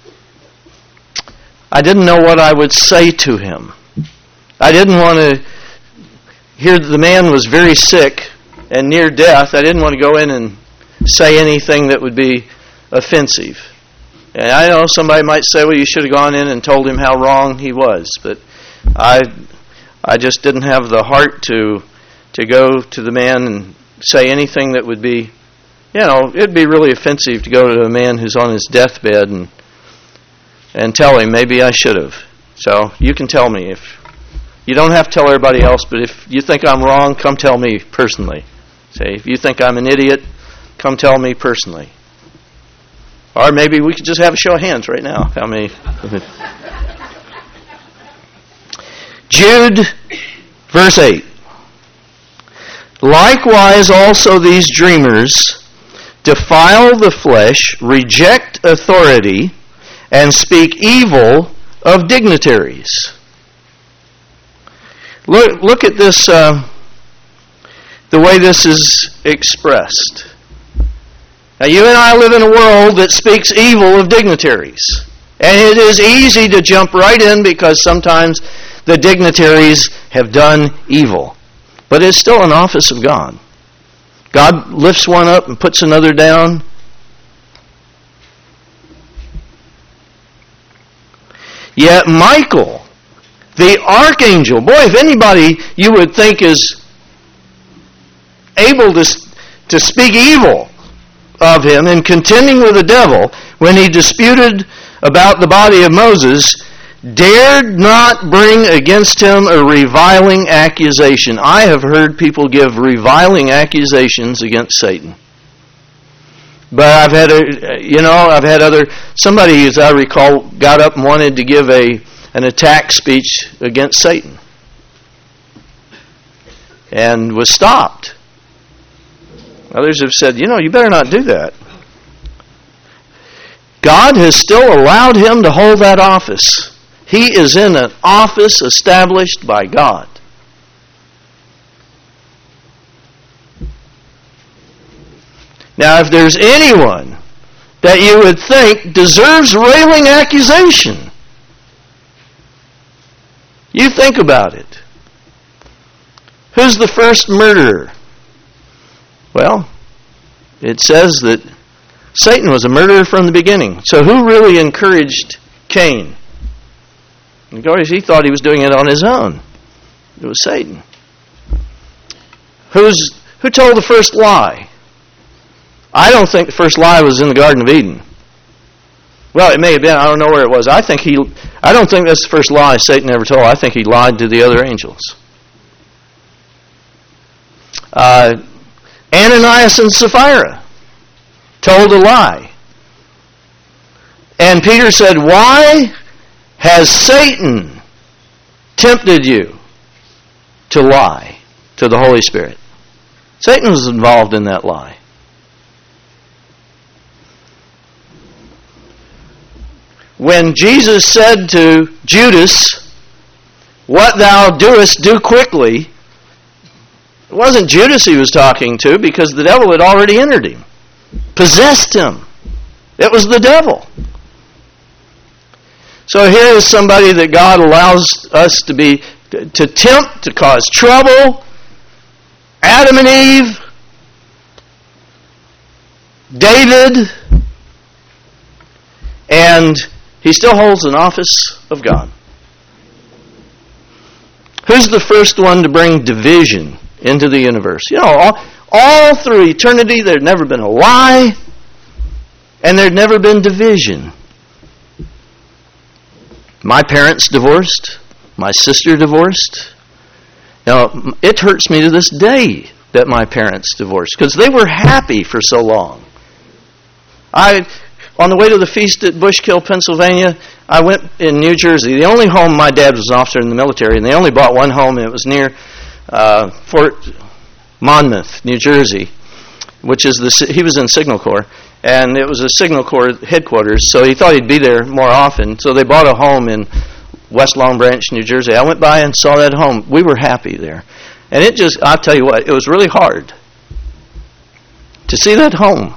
I didn't know what I would say to him. I didn't want to hear the man was very sick and near death. I didn't want to go in and say anything that would be offensive. And I know somebody might say, well, you should have gone in and told him how wrong he was. But I I just didn't have the heart to to go to the man and say anything that would be, you know, it'd be really offensive to go to a man who's on his deathbed and and tell him, maybe I should have. So you can tell me. If you don't have to tell everybody else, but if you think I'm wrong, come tell me personally. Say, if you think I'm an idiot, come tell me personally. Or maybe we could just have a show of hands right now. How many? Jude, verse eight. Likewise also these dreamers defile the flesh, reject authority, and speak evil of dignitaries. Look, look at this, uh, the way this is expressed. Now, you and I live in a world that speaks evil of dignitaries. And it is easy to jump right in because sometimes the dignitaries have done evil. But it's still an office of God. God lifts one up and puts another down. Yet Michael, the archangel, boy, if anybody you would think is able to, to speak evil of him and contending with the devil, when he disputed about the body of Moses, dared not bring against him a reviling accusation. I have heard people give reviling accusations against Satan. But I've had, a, you know, I've had other, somebody, as I recall, got up and wanted to give a an attack speech against Satan. And was stopped. Others have said, you know, you better not do that. God has still allowed him to hold that office. He is in an office established by God. Now, if there's anyone that you would think deserves railing accusation, you think about it. Who's the first murderer? Well, it says that Satan was a murderer from the beginning. So who really encouraged Cain? Of course, he thought he was doing it on his own. It was Satan. Who's who told the first lie? I don't think the first lie was in the Garden of Eden. Well, it may have been. I don't know where it was. I think he. I don't think that's the first lie Satan ever told. I think he lied to the other angels. Uh, Ananias and Sapphira told a lie. And Peter said, why has Satan tempted you to lie to the Holy Spirit? Satan was involved in that lie. When Jesus said to Judas, what thou doest, do quickly, it wasn't Judas he was talking to because the devil had already entered him, possessed him. It was the devil. So here is somebody that God allows us to be, to tempt, to cause trouble. Adam and Eve, David, and he still holds an office of God. Who's the first one to bring division into the universe? You know, all, all through eternity, there had never been a lie, and there had never been division. My parents divorced. My sister divorced. Now, it hurts me to this day that my parents divorced, because they were happy for so long. I... on the way to the feast at Bushkill, Pennsylvania, I went in New Jersey. The only home, my dad was an officer in the military, and they only bought one home, and it was near uh, Fort Monmouth, New Jersey, which is the, he was in Signal Corps, and it was a Signal Corps headquarters, so he thought he'd be there more often. So they bought a home in West Long Branch, New Jersey. I went by and saw that home. We were happy there. And it just, I'll tell you what, it was really hard to see that home.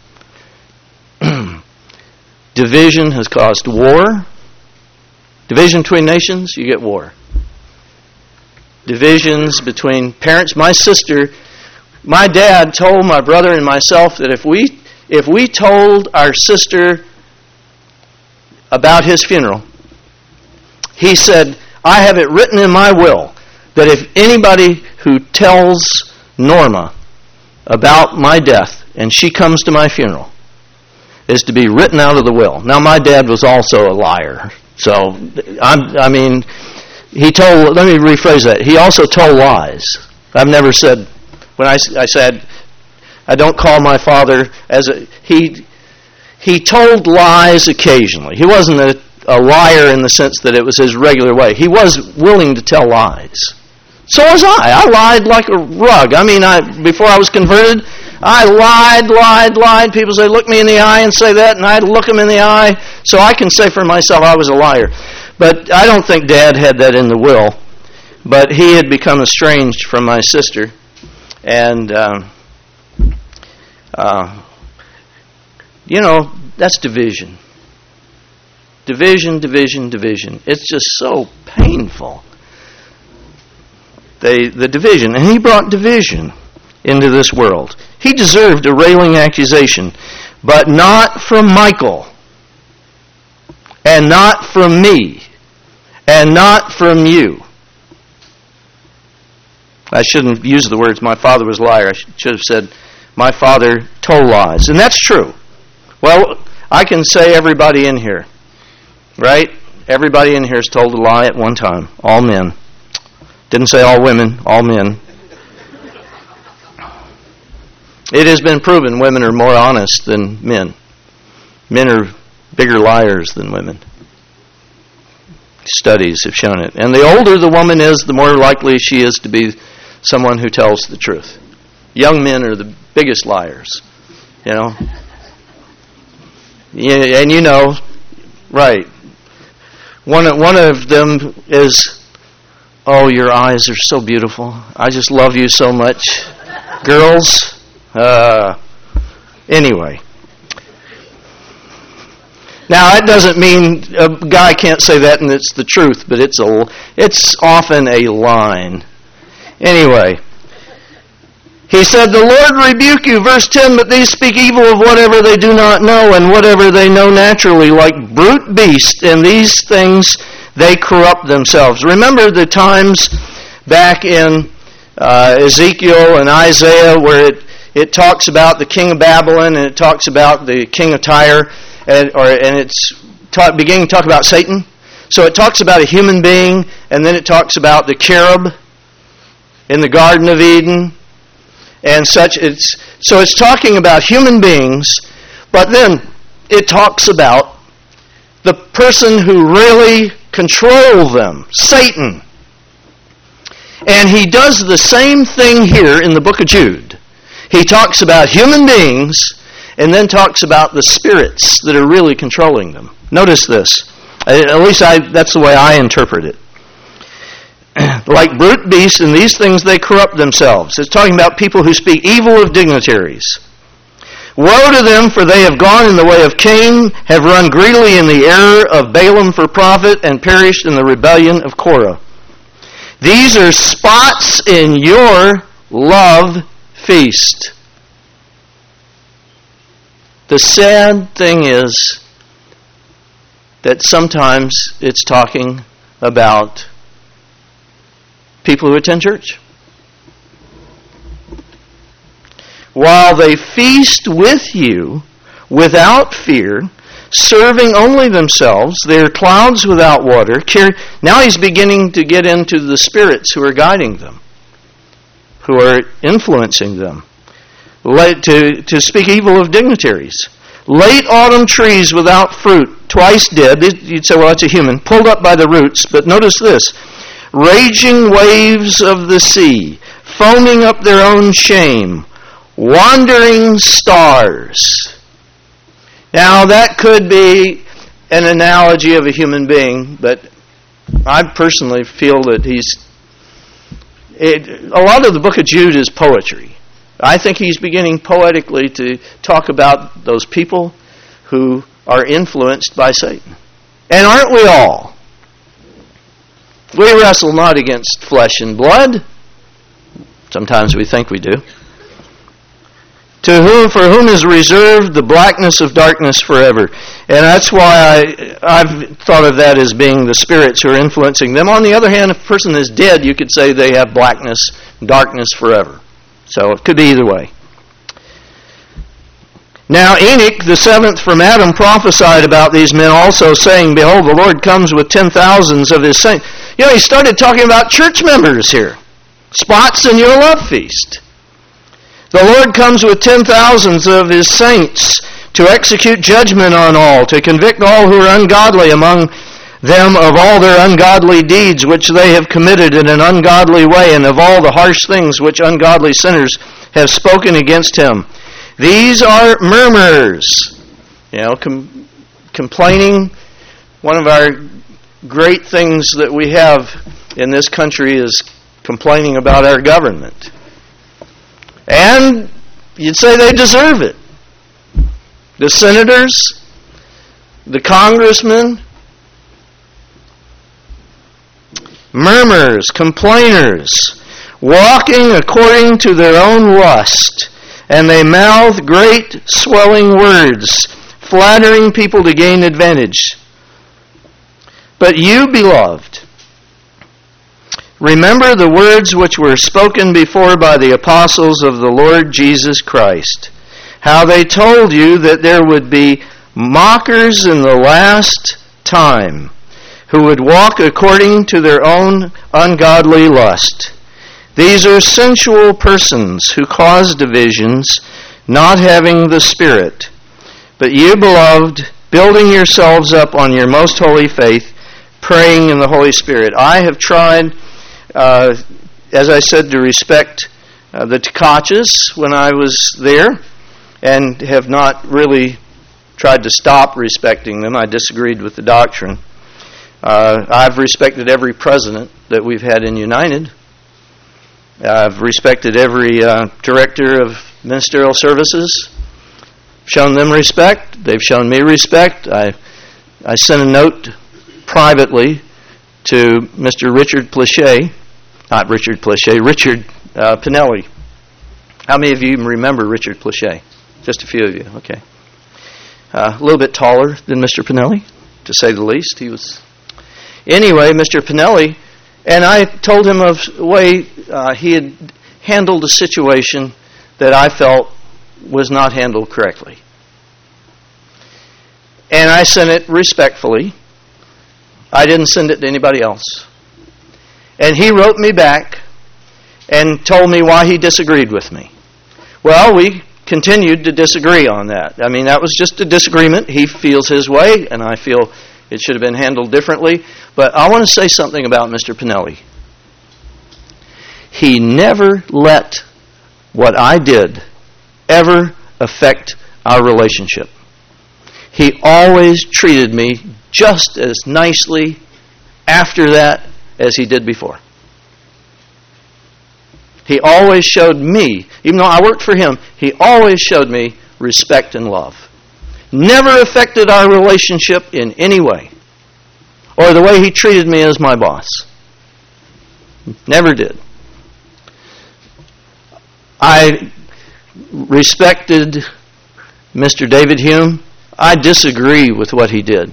Division has caused war. Division between nations, you get war. Divisions between parents. My sister, my dad told my brother and myself that if we if we told our sister about his funeral, he said, I have it written in my will that if anybody who tells Norma about my death and she comes to my funeral is to be written out of the will. Now, my dad was also a liar. So, I'm, I mean, he told, let me rephrase that. He also told lies. I've never said, when I, I said, I don't call my father as a, he, he told lies occasionally. He wasn't a, a liar in the sense that it was his regular way. He was willing to tell lies. So was I. I lied like a rug. I mean, I before I was converted, I lied, lied, lied. People say, look me in the eye and say that, and I'd look them in the eye. So I can say for myself I was a liar. But I don't think Dad had that in the will. But he had become estranged from my sister. And, uh, uh, you know, that's division. Division, division, division. It's just so painful. They, the division. And he brought division into this world. He deserved a railing accusation, but not from Michael, and not from me, and not from you. I shouldn't use the words, my father was a liar. I should have said, my father told lies. And that's true. Well, I can say everybody in here, right? Everybody in here has told a lie at one time. All men. Didn't say all women, all men. It has been proven women are more honest than men. Men are bigger liars than women. Studies have shown it. And the older the woman is, the more likely she is to be someone who tells the truth. Young men are the biggest liars. You know? Yeah, and you know, right. One, one of them is, oh, your eyes are so beautiful. I just love you so much. Girls... Uh, anyway. Now, that doesn't mean a guy can't say that and it's the truth, but it's a, it's often a line. Anyway. He said, the Lord rebuke you, verse ten, but these speak evil of whatever they do not know, and whatever they know naturally, like brute beasts, and these things they corrupt themselves. Remember the times back in uh, Ezekiel and Isaiah where it It talks about the king of Babylon, and it talks about the king of Tyre, and, or, and it's ta- beginning to talk about Satan. So it talks about a human being, and then it talks about the cherub in the Garden of Eden, and such. It's so it's talking about human beings, but then it talks about the person who really controls them, Satan. And he does the same thing here in the book of Jude. He talks about human beings and then talks about the spirits that are really controlling them. Notice this. At least I, that's the way I interpret it. Like brute beasts, in these things they corrupt themselves. It's talking about people who speak evil of dignitaries. Woe to them, for they have gone in the way of Cain, have run greedily in the error of Balaam for profit, and perished in the rebellion of Korah. These are spots in your love feast. The sad thing is that sometimes it's talking about people who attend church. While they feast with you without fear, serving only themselves, they are clouds without water. Now he's beginning to get into the spirits who are guiding them, who are influencing them, to, to speak evil of dignitaries. Late autumn trees without fruit, twice dead. You'd say, well, that's a human. Pulled up by the roots. But notice this. Raging waves of the sea, foaming up their own shame, wandering stars. Now, that could be an analogy of a human being, but I personally feel that he's... It, a lot of the book of Jude is poetry. I think he's beginning poetically to talk about those people who are influenced by Satan. And aren't we all? We wrestle not against flesh and blood. Sometimes we think we do. To whom, for whom is reserved the blackness of darkness forever. And that's why I, I've thought of that as being the spirits who are influencing them. On the other hand, if a person is dead, you could say they have blackness, darkness forever. So it could be either way. Now Enoch, the seventh from Adam, prophesied about these men also, saying, Behold, the Lord comes with ten thousands of his saints. You know, he started talking about church members here. Spots in your love feast. The Lord comes with ten thousands of his saints to execute judgment on all, to convict all who are ungodly among them of all their ungodly deeds which they have committed in an ungodly way, and of all the harsh things which ungodly sinners have spoken against him. These are murmurers. You know, com- complaining. One of our great things that we have in this country is complaining about our government. And you'd say they deserve it. The senators, the congressmen, murmurers, complainers, walking according to their own lust, and they mouth great swelling words, flattering people to gain advantage. But you, beloved, remember the words which were spoken before by the apostles of the Lord Jesus Christ, how they told you that there would be mockers in the last time, who would walk according to their own ungodly lust. These are sensual persons who cause divisions, not having the Spirit. But you, beloved, building yourselves up on your most holy faith, praying in the Holy Spirit. I have tried, uh, as I said, to respect uh, the Tkachas when I was there, and have not really tried to stop respecting them. I disagreed with the doctrine. Uh, I've respected every president that we've had in United. I've respected every uh, director of ministerial services. Shown them respect. They've shown me respect. I I sent a note privately to Mister Richard Plichet, not Richard Plichet, Richard uh, Pinelli. How many of you remember Richard Plichet? Just a few of you. Okay. Uh, a little bit taller than Mister Pinelli, to say the least. He was. Anyway, Mister Pinelli, and I told him of the way uh, he had handled a situation that I felt was not handled correctly. And I sent it respectfully. I didn't send it to anybody else. And he wrote me back and told me why he disagreed with me. Well, we continued to disagree on that. I mean, that was just a disagreement. He feels his way, and I feel it should have been handled differently. But I want to say something about Mister Pinelli. He never let what I did ever affect our relationship. He always treated me just as nicely after that as he did before. He always showed me, even though I worked for him, he always showed me respect and love. Never affected our relationship in any way. Or the way he treated me as my boss. Never did. I respected Mister David Hume. I disagree with what he did.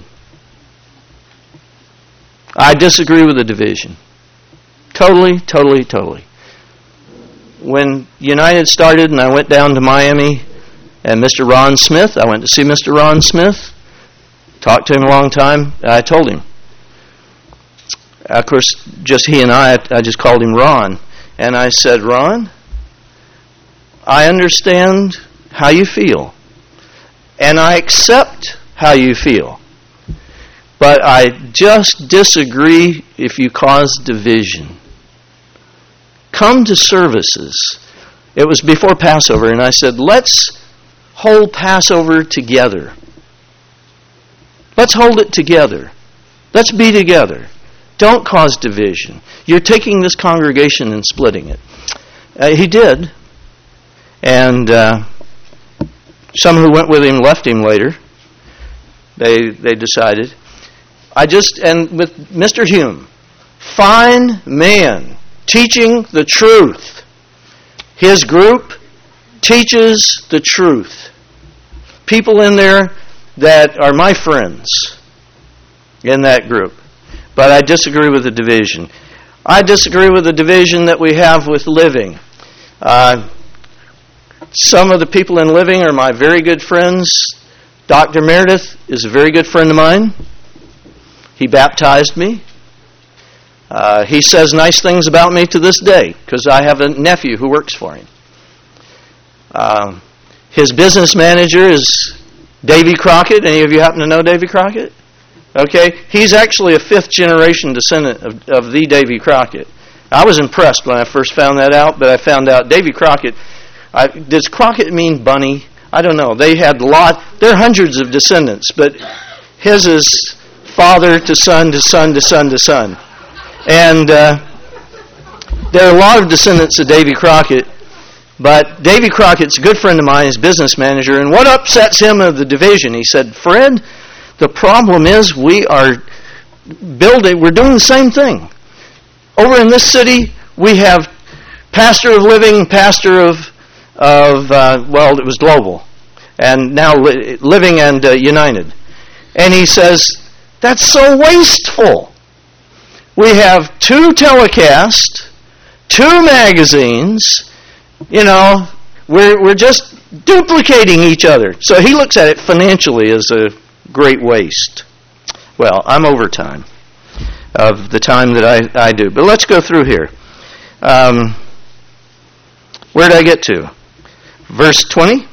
I disagree with the division. Totally, totally, totally. When United started and I went down to Miami and Mister Ron Smith, I went to see Mister Ron Smith, talked to him a long time, and I told him. Of course, just he and I, I just called him Ron. And I said, Ron, I understand how you feel. and I accept how you feel. But I just disagree if you cause division. Come to services. It was before Passover, and I said, let's hold Passover together. Let's hold it together. Let's be together. Don't cause division. You're taking this congregation and splitting it. Uh, he did. And uh, some who went with him left him later. They they decided. I just, and with Mister Hume, fine man, teaching the truth. His group teaches the truth. People in there that are my friends in that group. But I disagree with the division. I disagree with the division that we have with Living. Uh, some of the people in Living are my very good friends. Doctor Meredith is a very good friend of mine. He baptized me. Uh, he says nice things about me to this day because I have a nephew who works for him. Uh, his business manager is Davy Crockett. Any of you happen to know Davy Crockett? Okay, he's actually a fifth generation descendant of, of the Davy Crockett. I was impressed when I first found that out, but I found out Davy Crockett, I, does Crockett mean bunny? I don't know. They had a lot, there are hundreds of descendants, but his is father to son to son to son to son. And uh, there are a lot of descendants of Davy Crockett, but Davy Crockett's a good friend of mine, his business manager, and what upsets him of the division, he said, Fred, the problem is we are building, we're doing the same thing. Over in this city, we have pastor of Living, pastor of, of uh, well, it was Global, and now li- Living and uh, United. And he says, that's so wasteful. We have two telecasts, two magazines, you know, we're we're just duplicating each other. So he looks at it financially as a great waste. Well, I'm over time of the time that I, I do. But let's go through here. Um, where did I get to? Verse twenty.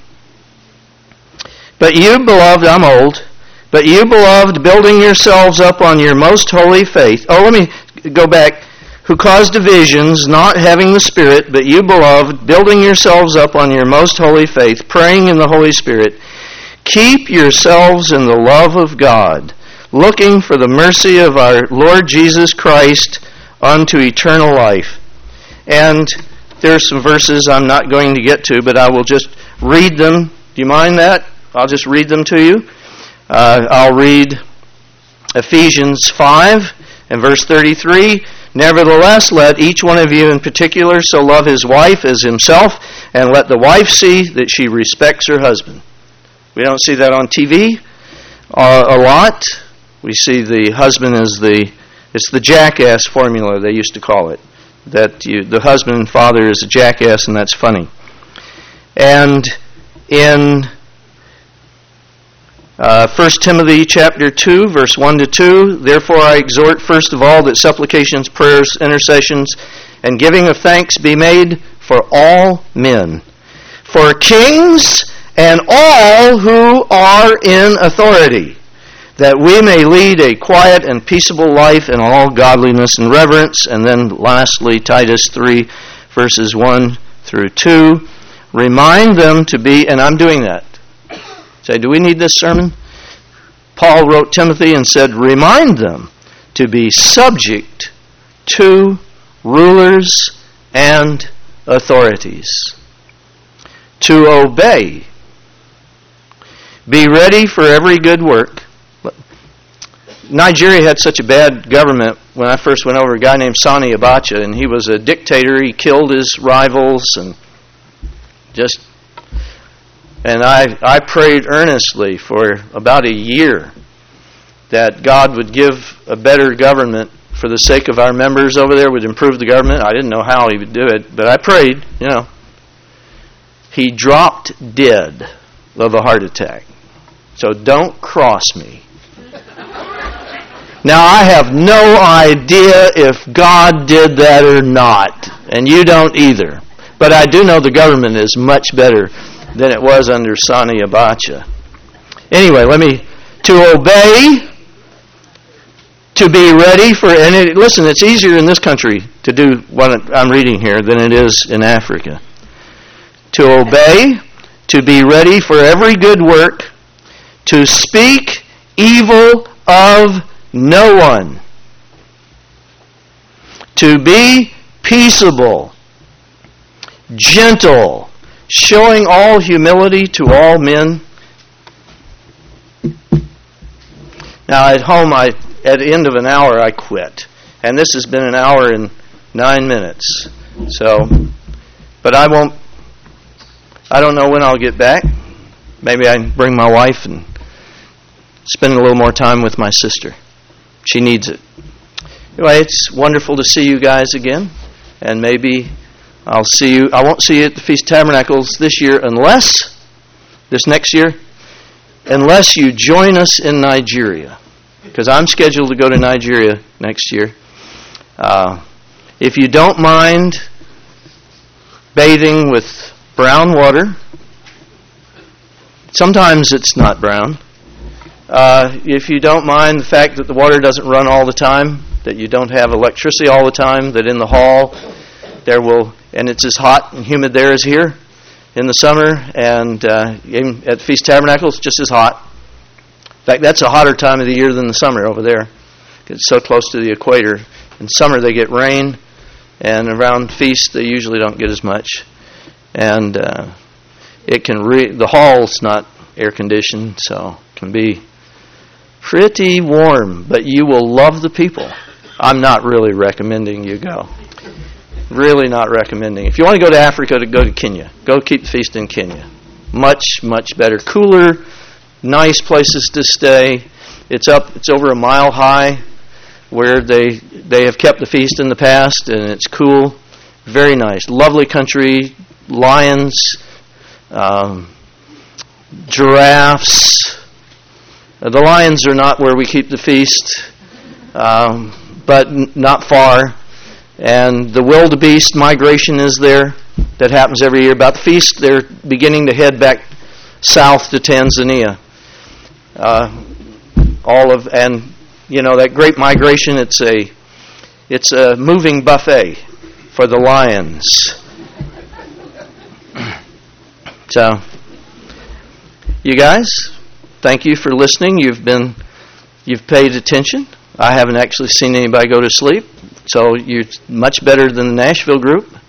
But you, beloved, I'm old. But you, beloved, building yourselves up on your most holy faith. Oh, let me go back. Who cause divisions, not having the Spirit, but you, beloved, building yourselves up on your most holy faith, praying in the Holy Spirit. Keep yourselves in the love of God, looking for the mercy of our Lord Jesus Christ unto eternal life. And there are some verses I'm not going to get to, but I will just read them. Do you mind that? I'll just read them to you. Uh, I'll read Ephesians five and verse thirty-three. Nevertheless, let each one of you in particular so love his wife as himself, and let the wife see that she respects her husband. We don't see that on T V uh, a lot. We see the husband as the, it's the jackass formula, they used to call it. That you, the husband and father is a jackass, and that's funny. And in Uh, First Timothy chapter two, verse one to two, therefore I exhort first of all that supplications, prayers, intercessions, and giving of thanks be made for all men, for kings and all who are in authority, that we may lead a quiet and peaceable life in all godliness and reverence. And then lastly, Titus three, verses one through two, remind them to be, and I'm doing that. Say, do we need this sermon? Paul wrote Timothy and said, remind them to be subject to rulers and authorities, to obey, be ready for every good work. Nigeria had such a bad government when I first went over, a guy named Sani Abacha, and he was a dictator. He killed his rivals and just... And I, I prayed earnestly for about a year that God would give a better government for the sake of our members over there, would improve the government. I didn't know how he would do it, but I prayed, you know. He dropped dead of a heart attack. So don't cross me. Now, I have no idea if God did that or not, and you don't either. But I do know the government is much better than it was under Sani Abacha. Anyway, let me, to obey, to be ready for, and it, listen, it's easier in this country to do what I'm reading here than it is in Africa. To obey, to be ready for every good work, to speak evil of no one, to be peaceable, gentle, showing all humility to all men. Now at home, I at the end of an hour, I quit. And this has been an hour and nine minutes. So, but I won't, I don't know when I'll get back. Maybe I can bring my wife and spend a little more time with my sister. She needs it. Anyway, it's wonderful to see you guys again. And maybe I'll see you, I won't see you at the Feast of Tabernacles this year unless, this next year, unless you join us in Nigeria. Because I'm scheduled to go to Nigeria next year. Uh, if you don't mind bathing with brown water, sometimes it's not brown. Uh, if you don't mind the fact that the water doesn't run all the time, that you don't have electricity all the time, that in the hall there will, and it's as hot and humid there as here in the summer, and uh, even at the Feast of Tabernacles, just as hot. In fact, that's a hotter time of the year than the summer over there. It's so close to the equator. In summer they get rain, and around feast they usually don't get as much. And uh, it can re- the hall's not air conditioned, so it can be pretty warm. But you will love the people. I'm not really recommending you go. Really not recommending. If you want to go to Africa, to go to Kenya. Go keep the feast in Kenya. Much, much better. Cooler. Nice places to stay. It's up. It's over a mile high, where they they have kept the feast in the past, and it's cool. Very nice, lovely country. Lions, um, giraffes. Uh, the lions are not where we keep the feast, um, but n- not far. And the wildebeest migration is there. That happens every year. About the feast, they're beginning to head back south to Tanzania. Uh, all of and you know that great migration. It's a it's a moving buffet for the lions. So, you guys, thank you for listening. You've been you've paid attention. I haven't actually seen anybody go to sleep, so you're much better than the Nashville group.